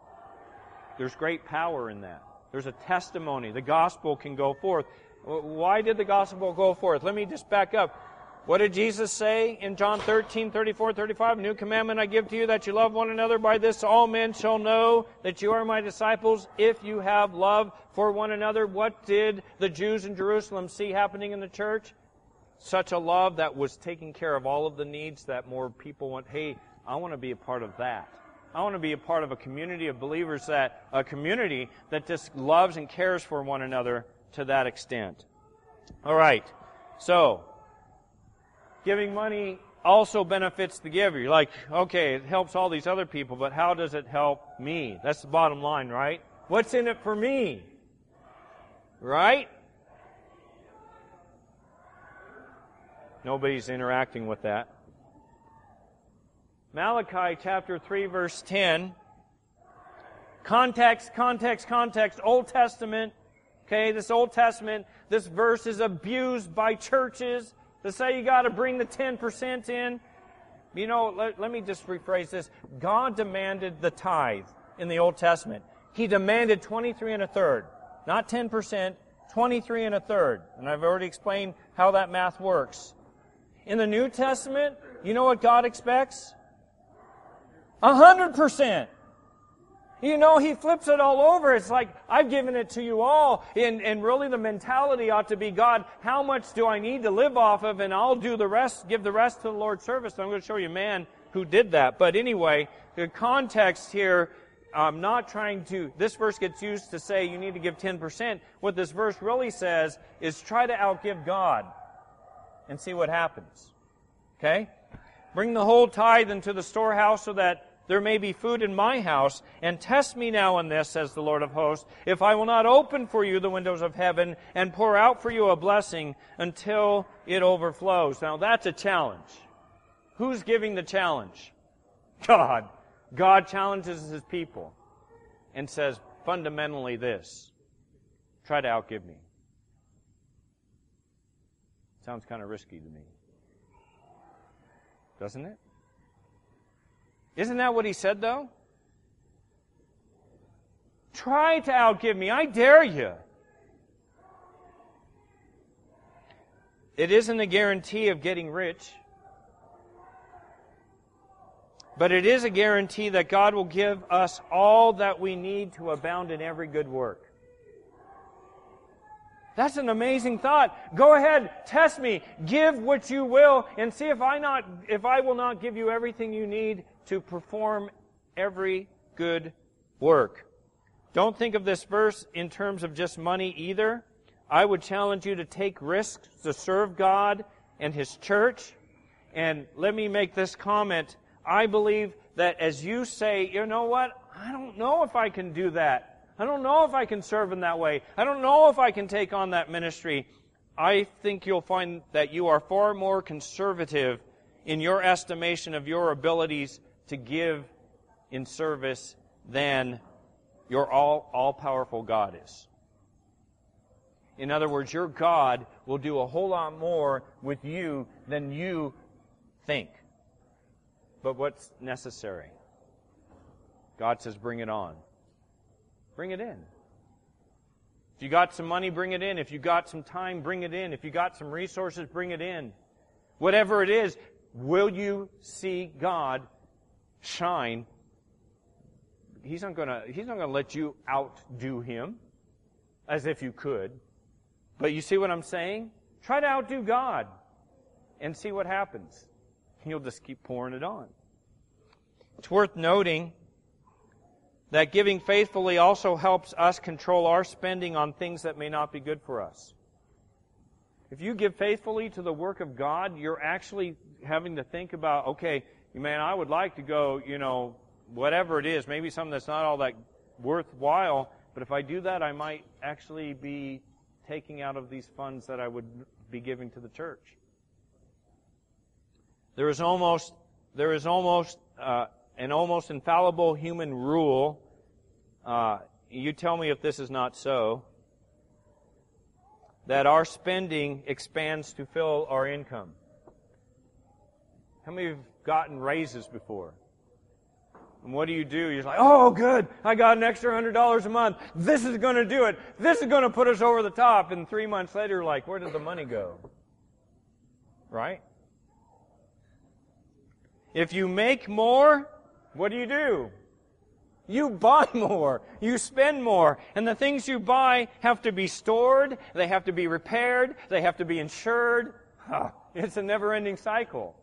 there's great power in that. There's a testimony. The gospel can go forth. Why did the gospel go forth? Let me just back up. What did Jesus say in John thirteen, thirty-four, thirty-five? "New commandment I give to you, that you love one another. By this all men shall know that you are my disciples, if you have love for one another." What did the Jews in Jerusalem see happening in the church? Such a love that was taking care of all of the needs that more people went, hey, I want to be a part of that. I want to be a part of a community of believers, that a community that just loves and cares for one another to that extent. All right, so giving money also benefits the giver. You're like, okay, it helps all these other people, but how does it help me? That's the bottom line, right? What's in it for me? Right? Nobody's interacting with that. Malachi chapter three, verse ten. Context, context, context. Old Testament. Okay, this Old Testament, this verse is abused by churches to say you got to bring the ten percent in. You know, let, let me just rephrase this. God demanded the tithe in the Old Testament. He demanded twenty-three and a third. Not ten percent, twenty-three and a third. And I've already explained how that math works. In the New Testament, you know what God expects? A hundred percent. You know, He flips it all over. It's like, I've given it to you all. And, and really the mentality ought to be, God, how much do I need to live off of? And I'll do the rest, give the rest to the Lord's service. So I'm going to show you a man who did that. But anyway, the context here, I'm not trying to, this verse gets used to say you need to give ten percent. What this verse really says is try to outgive God and see what happens. Okay? Bring the whole tithe into the storehouse so that there may be food in my house, and test me now in this, says the Lord of hosts, if I will not open for you the windows of heaven and pour out for you a blessing until it overflows. Now that's a challenge. Who's giving the challenge? God. God challenges His people and says fundamentally this: try to outgive me. Sounds kind of risky to me. Doesn't it? Isn't that what He said, though? Try to outgive me. I dare you. It isn't a guarantee of getting rich, but it is a guarantee that God will give us all that we need to abound in every good work. That's an amazing thought. Go ahead, test me, give what you will, and see if I not if I will not give you everything you need to perform every good work. Don't think of this verse in terms of just money either. I would challenge you to take risks to serve God and His church. And let me make this comment. I believe that as you say, you know what, I don't know if I can do that. I don't know if I can serve in that way. I don't know if I can take on that ministry. I think you'll find that you are far more conservative in your estimation of your abilities to give in service than your all, all-powerful God is. In other words, your God will do a whole lot more with you than you think. But what's necessary? God says, bring it on. Bring it in. If you got some money, bring it in. If you got some time, bring it in. If you got some resources, bring it in. Whatever it is, will you see God shine? He's not gonna, He's not gonna let you outdo Him as if you could. But you see what I'm saying? Try to outdo God and see what happens. He'll just keep pouring it on. It's worth noting that giving faithfully also helps us control our spending on things that may not be good for us. If you give faithfully to the work of God, you're actually having to think about, okay, man, I would like to go, you know, whatever it is, maybe something that's not all that worthwhile, but if I do that, I might actually be taking out of these funds that I would be giving to the church. There is almost, there is almost uh, an almost infallible human rule. Uh, you tell me if this is not so. That our spending expands to fill our income. How many of you have gotten raises before? And what do you do? You're like, oh, good, I got an extra one hundred dollars a month. This is going to do it. This is going to put us over the top. And three months later, you're like, where did the money go? Right? If you make more, what do you do? You buy more. You spend more. And the things you buy have to be stored. They have to be repaired. They have to be insured. Huh. It's a never-ending cycle.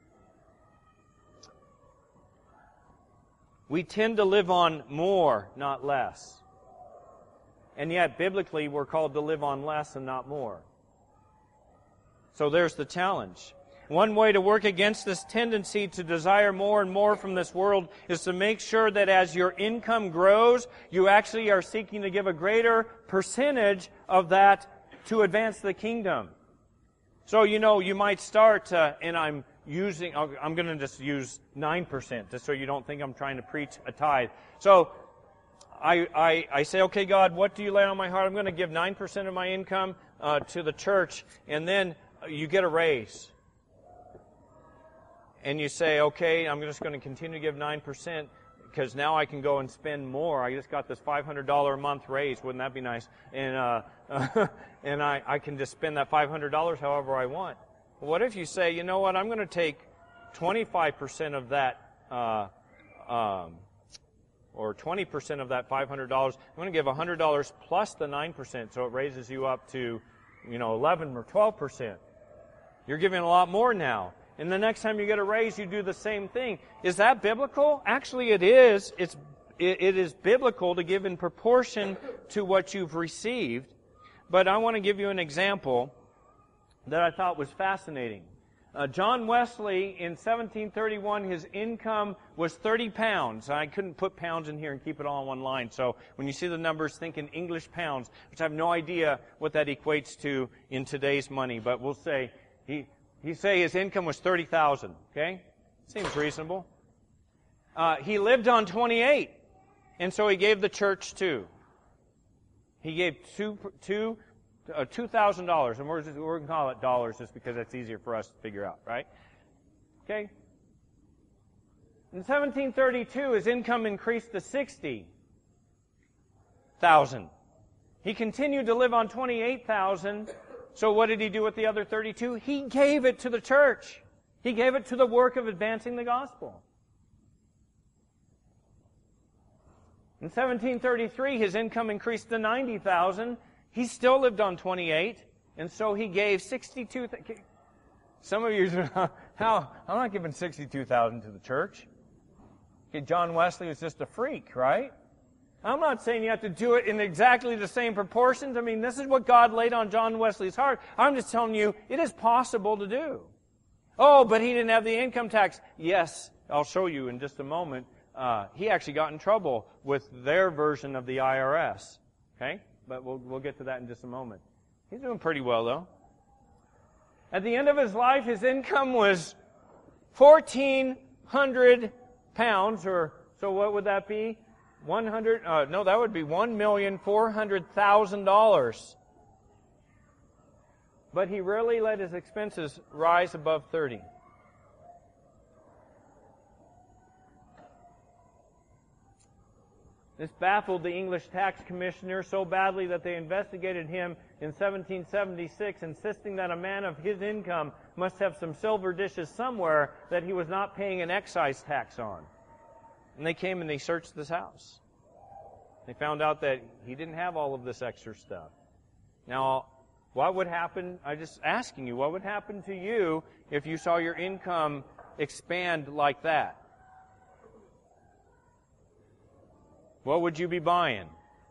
We tend to live on more, not less. And yet, biblically, we're called to live on less and not more. So there's the challenge. One way to work against this tendency to desire more and more from this world is to make sure that as your income grows, you actually are seeking to give a greater percentage of that to advance the kingdom. So, you know, you might start, uh, and I'm using, I'm going to just use nine percent, just so you don't think I'm trying to preach a tithe. So, I, I, I say, okay, God, what do you lay on my heart? I'm going to give nine percent of my income uh, to the church, and then you get a raise. And you say, okay, I'm just going to continue to give nine percent because now I can go and spend more. I just got this five hundred dollars a month raise. Wouldn't that be nice? And uh, and I, I can just spend that five hundred dollars however I want. What if you say, you know what, I'm going to take twenty-five percent of that, uh, um, or twenty percent of that five hundred dollars. I'm going to give one hundred dollars plus the nine percent, so it raises you up to, you know, eleven or twelve percent. You're giving a lot more now. And the next time you get a raise, you do the same thing. Is that biblical? Actually, it is. It's, it, it is biblical to give in proportion to what you've received. But I want to give you an example that I thought was fascinating. Uh, John Wesley, in seventeen thirty-one, his income was thirty pounds. I couldn't put pounds in here and keep it all in one line. So when you see the numbers, think in English pounds, which I have no idea what that equates to in today's money. But we'll say, he he say his income was thirty thousand. Okay? Seems reasonable. Uh, he lived on twenty-eight. And so he gave the church two. He gave two, two, uh, two thousand dollars, and we're, just, we're going to call it dollars just because that's easier for us to figure out, right? Okay. In seventeen thirty-two, his income increased to sixty thousand. He continued to live on twenty-eight thousand. So what did he do with the other thirty-two? He gave it to the church. He gave it to the work of advancing the gospel. In seventeen thirty-three, his income increased to ninety thousand. He still lived on twenty-eight, and so he gave sixty-two thousand. Th- Some of you say, how? I'm not giving sixty-two thousand to the church. Okay, John Wesley was just a freak, right? I'm not saying you have to do it in exactly the same proportions. I mean, this is what God laid on John Wesley's heart. I'm just telling you, it is possible to do. Oh, but he didn't have the income tax. Yes, I'll show you in just a moment. Uh, he actually got in trouble with their version of the I R S. Okay? But we'll, we'll get to that in just a moment. He's doing pretty well, though. At the end of his life, his income was fourteen hundred pounds, or so what would that be? one hundred, uh, no, that would be one million four hundred thousand dollars. But he rarely let his expenses rise above thirty. This baffled the English tax commissioner so badly that they investigated him in seventeen seventy-six, insisting that a man of his income must have some silver dishes somewhere that he was not paying an excise tax on. And they came and they searched this house. They found out that he didn't have all of this extra stuff. Now, what would happen, I'm just asking you, what would happen to you if you saw your income expand like that? What would you be buying?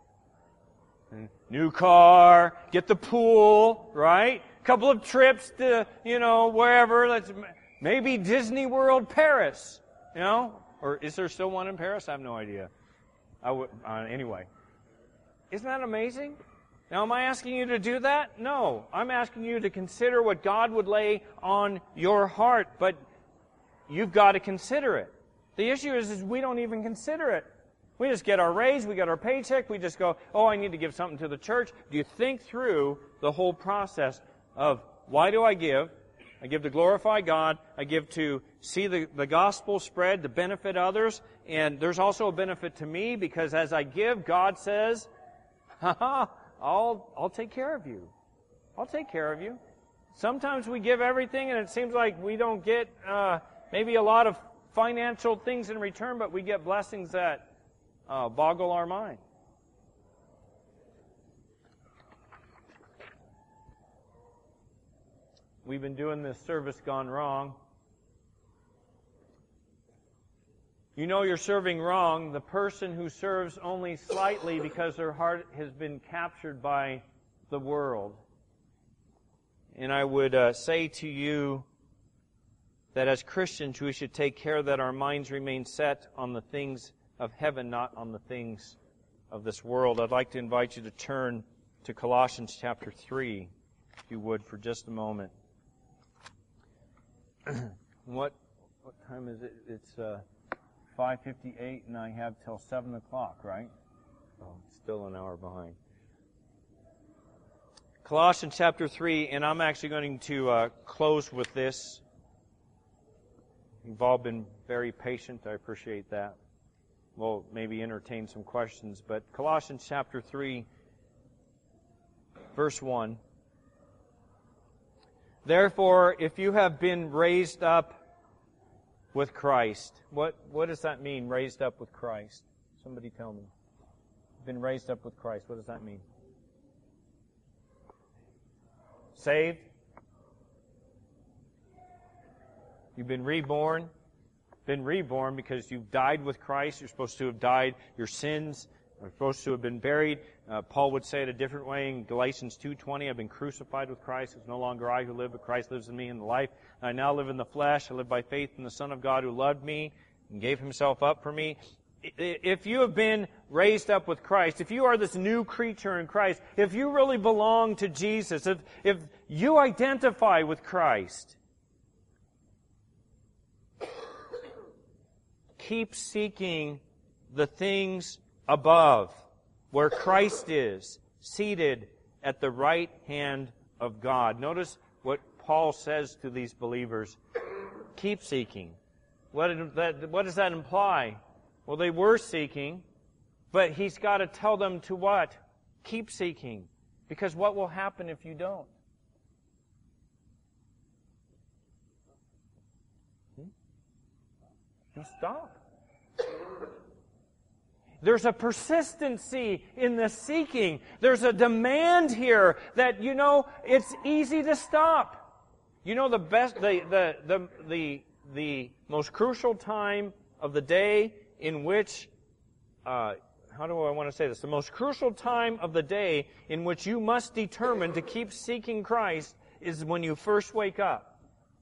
New car, get the pool, right? Couple of trips to, you know, wherever. Let's maybe Disney World, Paris, you know? Or is there still one in Paris? I have no idea. I would, uh, anyway. Isn't that amazing? Now, am I asking you to do that? No. I'm asking you to consider what God would lay on your heart, but you've got to consider it. The issue is, is we don't even consider it. We just get our raise, we get our paycheck, we just go, oh, I need to give something to the church. Do you think through the whole process of why do I give? I give to glorify God. I give to see the, the gospel spread, to benefit others. And there's also a benefit to me because as I give, God says, ha ha, I'll, I'll take care of you. I'll take care of you. Sometimes we give everything and it seems like we don't get uh, maybe a lot of financial things in return, but we get blessings that Uh, boggle our mind. We've been doing this service gone wrong. You know you're serving wrong the person who serves only slightly because their heart has been captured by the world. And I would uh, say to you that as Christians we should take care that our minds remain set on the things of heaven, not on the things of this world. I'd like to invite you to turn to Colossians chapter three, if you would, for just a moment. what what time is it? It's uh, five fifty-eight, and I have till seven o'clock, right? Oh, still an hour behind. Colossians chapter three, and I'm actually going to uh, close with this. You've all been very patient. I appreciate that. We'll maybe entertain some questions, but Colossians chapter three, verse one. Therefore, if you have been raised up with Christ, what, what does that mean, raised up with Christ? Somebody tell me. Been raised up with Christ, what does that mean? Saved? You've been reborn? Been reborn because you've died with Christ. You're supposed to have died. Your sins We're supposed to have been buried. Uh, Paul would say it a different way in Galatians two twenty, I've been crucified with Christ. It's no longer I who live, but Christ lives in me in the life. I now live in the flesh. I live by faith in the Son of God who loved me and gave himself up for me. If you have been raised up with Christ, if you are this new creature in Christ, if you really belong to Jesus, if, if you identify with Christ, keep seeking the things above, where Christ is, seated at the right hand of God. Notice what Paul says to these believers. Keep seeking. What, did that, what does that imply? Well, they were seeking, but he's got to tell them to what? Keep seeking. Because what will happen if you don't? Hmm? You stop. There's a persistency in the seeking. There's a demand here that, you know, it's easy to stop. You know, the best, the, the, the, the, the most crucial time of the day in which, uh, how do I want to say this? The most crucial time of the day in which you must determine to keep seeking Christ is when you first wake up.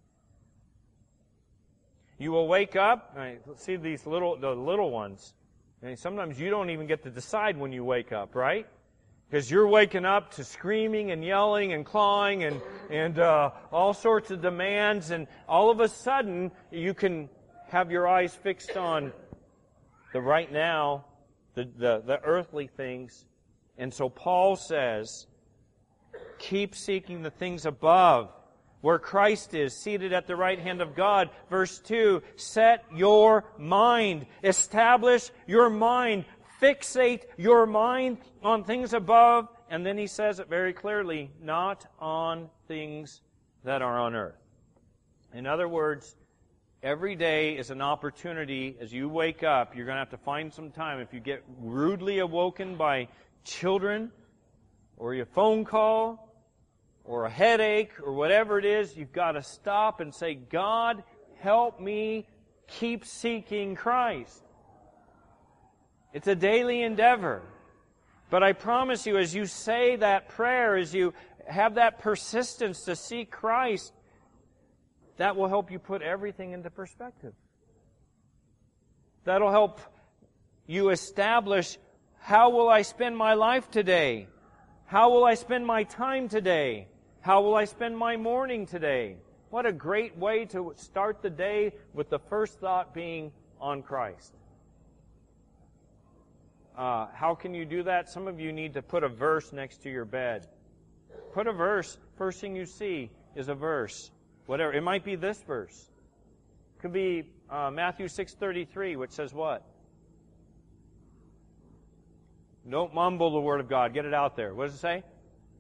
You will wake up, right, see these little, the little ones. And sometimes you don't even get to decide when you wake up, right? Because you're waking up to screaming and yelling and clawing and, and uh, all sorts of demands. And all of a sudden, you can have your eyes fixed on the right now, the, the, the earthly things. And so Paul says, keep seeking the things above, where Christ is, seated at the right hand of God. Verse two, set your mind. Establish your mind. Fixate your mind on things above. And then he says it very clearly, not on things that are on earth. In other words, every day is an opportunity. As you wake up, you're going to have to find some time. If you get rudely awoken by children, or your phone call, or a headache, or whatever it is, you've got to stop and say, God, help me keep seeking Christ. It's a daily endeavor. But I promise you, as you say that prayer, as you have that persistence to seek Christ, that will help you put everything into perspective. That'll help you establish, how will I spend my life today? How will I spend my time today? How will I spend my morning today? What a great way to start the day, with the first thought being on Christ. Uh, how can you do that? Some of you need to put a verse next to your bed. Put a verse. First thing you see is a verse. Whatever. It might be this verse. It could be uh, Matthew six thirty-three, which says what? Don't mumble the Word of God. Get it out there. What does it say?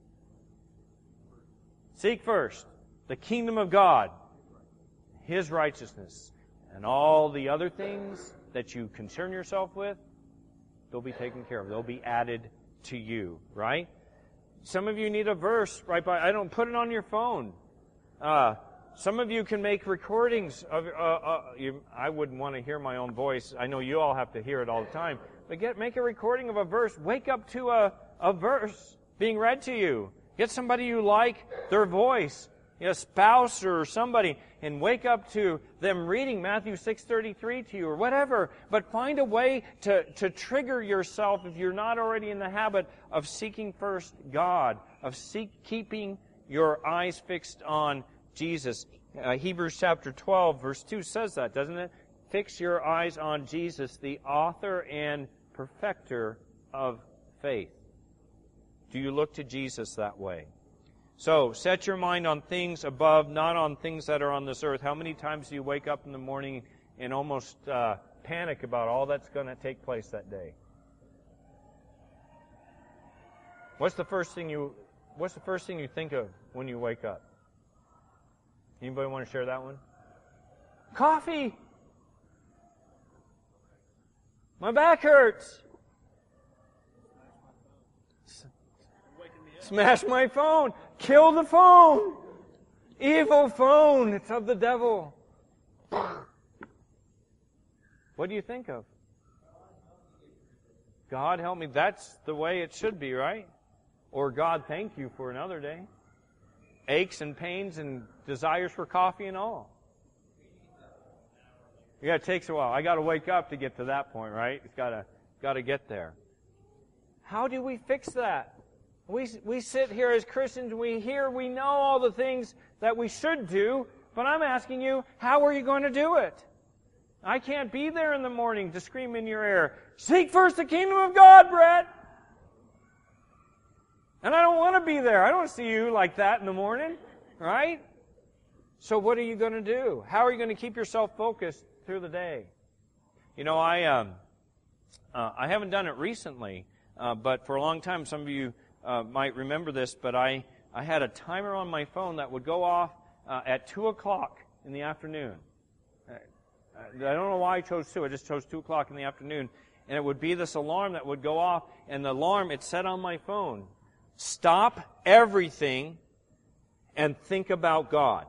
Seek first the kingdom of God, His righteousness, and all the other things that you concern yourself with, they'll be taken care of. They'll be added to you, right? Some of you need a verse right by. I don't put it on your phone. Uh, some of you can make recordings of. Uh, uh, you, I wouldn't want to hear my own voice. I know you all have to hear it all the time. But get make a recording of a verse. Wake up to a, a verse being read to you. Get somebody you like, their voice, a spouse or somebody, and wake up to them reading Matthew six thirty-three to you or whatever. But find a way to, to trigger yourself, if you're not already in the habit of seeking first God, of seek, keeping your eyes fixed on Jesus. Uh, Hebrews chapter twelve, verse two says that, doesn't it? Fix your eyes on Jesus, the author and perfecter of faith. Do you look to Jesus that way? So, set your mind on things above, not on things that are on this earth. How many times do you wake up in the morning and almost uh, panic about all that's going to take place that day? What's the first thing you What's the first thing you think of when you wake up? Anybody want to share that one? Coffee. My back hurts. Smash my phone. Kill the phone. Evil phone. It's of the devil. What do you think of? God help me. That's the way it should be, right? Or God thank you for another day. Aches and pains and desires for coffee and all. Yeah, it takes a while. I got to wake up to get to that point, right? It's got to got to get there. How do we fix that? We we sit here as Christians, we hear, we know all the things that we should do, but I'm asking you, how are you going to do it? I can't be there in the morning to scream in your ear, seek first the kingdom of God, Brett. And I don't want to be there. I don't see you like that in the morning, right? So what are you going to do? How are you going to keep yourself focused through the day? You know, I um, uh, I haven't done it recently, uh, but for a long time, some of you uh, might remember this, but I, I had a timer on my phone that would go off uh, at two o'clock in the afternoon. I don't know why I chose two. I just chose two o'clock in the afternoon. And it would be this alarm that would go off, and the alarm, it said on my phone, stop everything and think about God.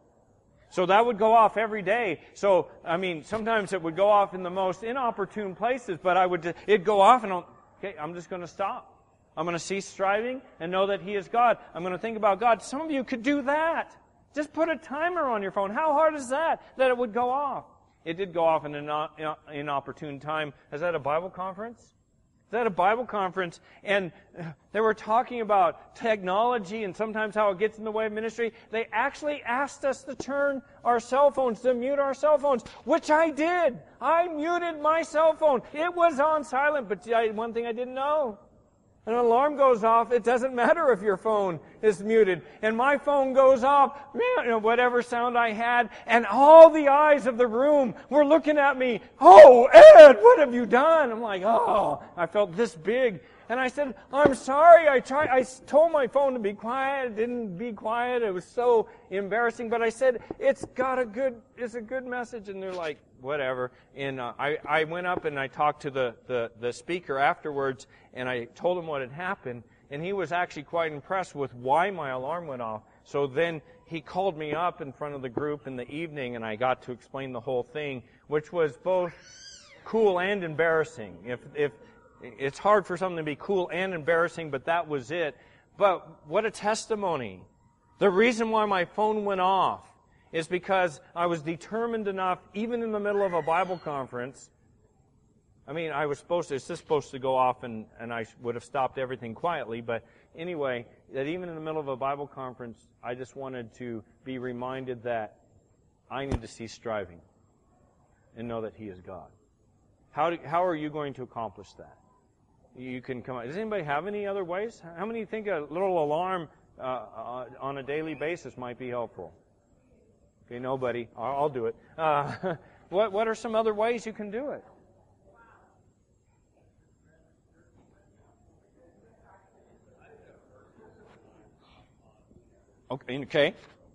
So that would go off every day. So, I mean, sometimes it would go off in the most inopportune places, but I would just, it'd go off and, I'll, okay, I'm just going to stop. I'm going to cease striving and know that He is God. I'm going to think about God. Some of you could do that. Just put a timer on your phone. How hard is that, that it would go off? It did go off in an inopportune time. Is that a Bible conference? Is that a Bible conference? And they were talking about technology and sometimes how it gets in the way of ministry. They actually asked us to turn our cell phones, to mute our cell phones, which I did. I muted my cell phone. It was on silent, but one thing I didn't know. An alarm goes off, it doesn't matter if your phone is muted. And my phone goes off, man, you know, whatever sound I had, and all the eyes of the room were looking at me. Oh, Ed, what have you done? I'm like, oh, I felt this big. And I said, I'm sorry, I tried, I told my phone to be quiet, it didn't be quiet, it was so embarrassing, but I said, it's got a good, it's a good message, and they're like, whatever. And uh, I, I went up and I talked to the, the, the speaker afterwards, and I told him what had happened, and he was actually quite impressed with why my alarm went off. So then he called me up in front of the group in the evening, and I got to explain the whole thing, which was both cool and embarrassing. If, if it's hard for something to be cool and embarrassing, but that was it. But what a testimony. The reason why my phone went off is because I was determined enough, even in the middle of a Bible conference. I mean, I was supposed to, it's just supposed to go off and, and I would have stopped everything quietly, but anyway, that even in the middle of a Bible conference, I just wanted to be reminded that I need to cease striving and know that He is God. How do, how are you going to accomplish that? You can come out. Does anybody have any other ways? How many think a little alarm uh, on a daily basis might be helpful? Okay, nobody. I'll, I'll do it. Uh, what what are some other ways you can do it? Okay. Okay.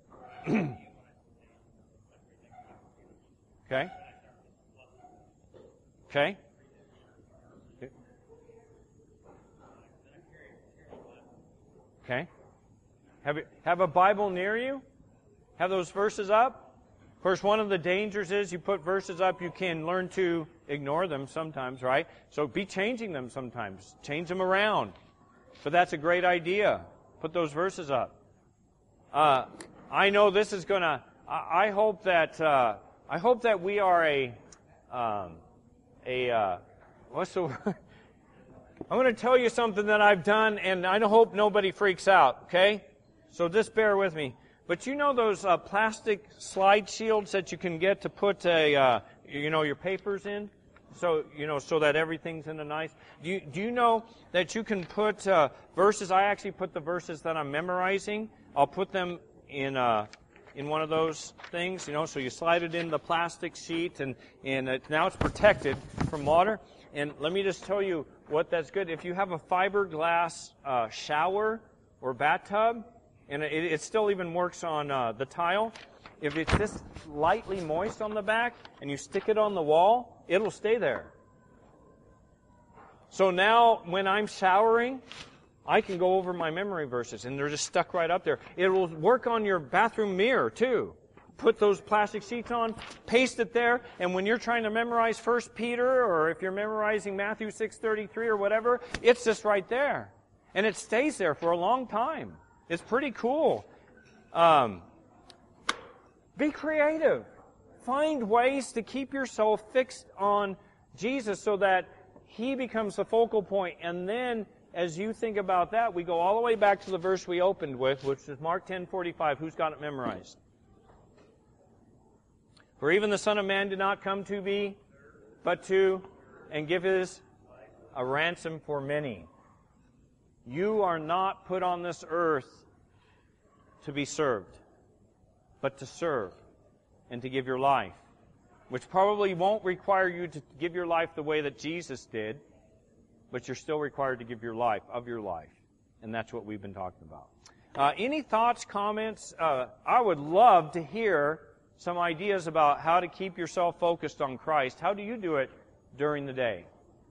Okay. Okay. Okay. Have you, have a Bible near you? Have those verses up? Of course, one of the dangers is you put verses up, you can learn to ignore them sometimes, right? So be changing them sometimes. Change them around. But that's a great idea. Put those verses up. Uh, I know this is going to, I hope that, uh, I hope that we are a, um, a, uh, what's the word? I'm going to tell you something that I've done, and I hope nobody freaks out, okay? So just bear with me. But you know those uh, plastic slide shields that you can get to put a, uh, you know, your papers in? So, you know, so that everything's in a nice... Do you, do you know that you can put uh, verses... I actually put the verses that I'm memorizing. I'll put them in uh, in one of those things, you know, so you slide it in the plastic sheet, and, and it, now it's protected from water. And let me just tell you what that's good. If you have a fiberglass uh, shower or bathtub, and it, it still even works on uh, the tile, if it's just lightly moist on the back and you stick it on the wall, it'll stay there. So now when I'm showering, I can go over my memory verses, and they're just stuck right up there. It will work on your bathroom mirror, too. put those plastic sheets on, paste it there, and when you're trying to memorize First Peter, or if you're memorizing Matthew six thirty-three or whatever, it's just right there. And it stays there for a long time. It's pretty cool. Um, be creative. Find ways to keep yourself fixed on Jesus so that He becomes the focal point. And then, as you think about that, we go all the way back to the verse we opened with, which is Mark ten forty-five. Who's got it memorized? For even the Son of Man did not come to be, but to, and give His a ransom for many. You are not put on this earth to be served, but to serve and to give your life, which probably won't require you to give your life the way that Jesus did, but you're still required to give your life, of your life. And that's what we've been talking about. Uh, any thoughts, comments? Uh, I would love to hear some ideas about how to keep yourself focused on Christ. How do you do it during the day?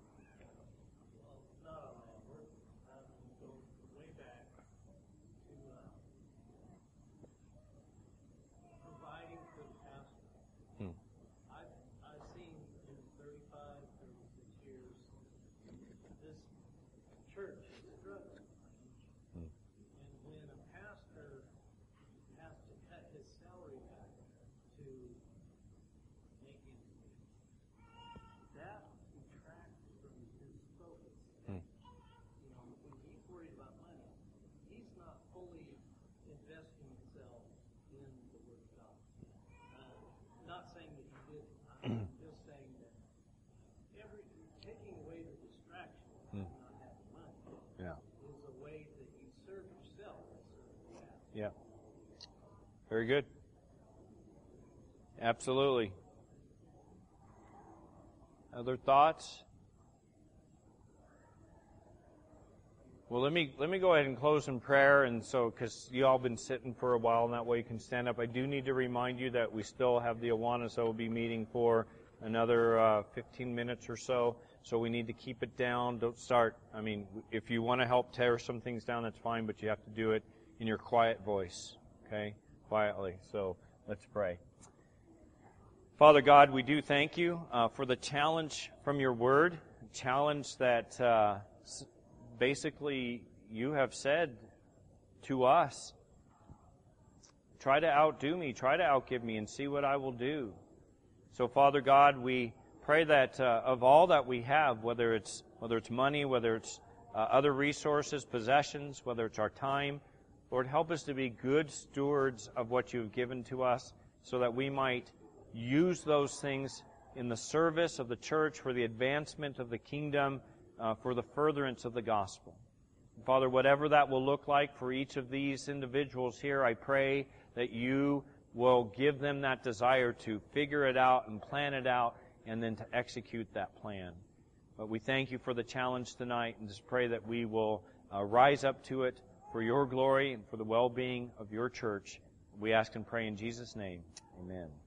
Yeah. Very good. Absolutely. Other thoughts? Well, let me let me go ahead and close in prayer, and so because you all been sitting for a while, and that way you can stand up. I do need to remind you that we still have the Awanas O B meeting for another uh, fifteen minutes or so. So we need to keep it down. Don't start. I mean, if you want to help tear some things down, that's fine, but you have to do it in your quiet voice. Okay? Quietly. So let's pray. Father God, we do thank you uh, for the challenge from your word, a challenge that uh, basically you have said to us, try to outdo me, try to outgive me, and see what I will do. So Father God, we pray that uh, of all that we have, whether it's whether it's money, whether it's uh, other resources, possessions, whether it's our time, Lord, help us to be good stewards of what you've given to us so that we might use those things in the service of the church, for the advancement of the kingdom, uh, for the furtherance of the gospel. Father, whatever that will look like for each of these individuals here, I pray that you will give them that desire to figure it out and plan it out and then to execute that plan. But we thank you for the challenge tonight and just pray that we will uh, rise up to it for your glory and for the well-being of your church. We ask and pray in Jesus' name. Amen.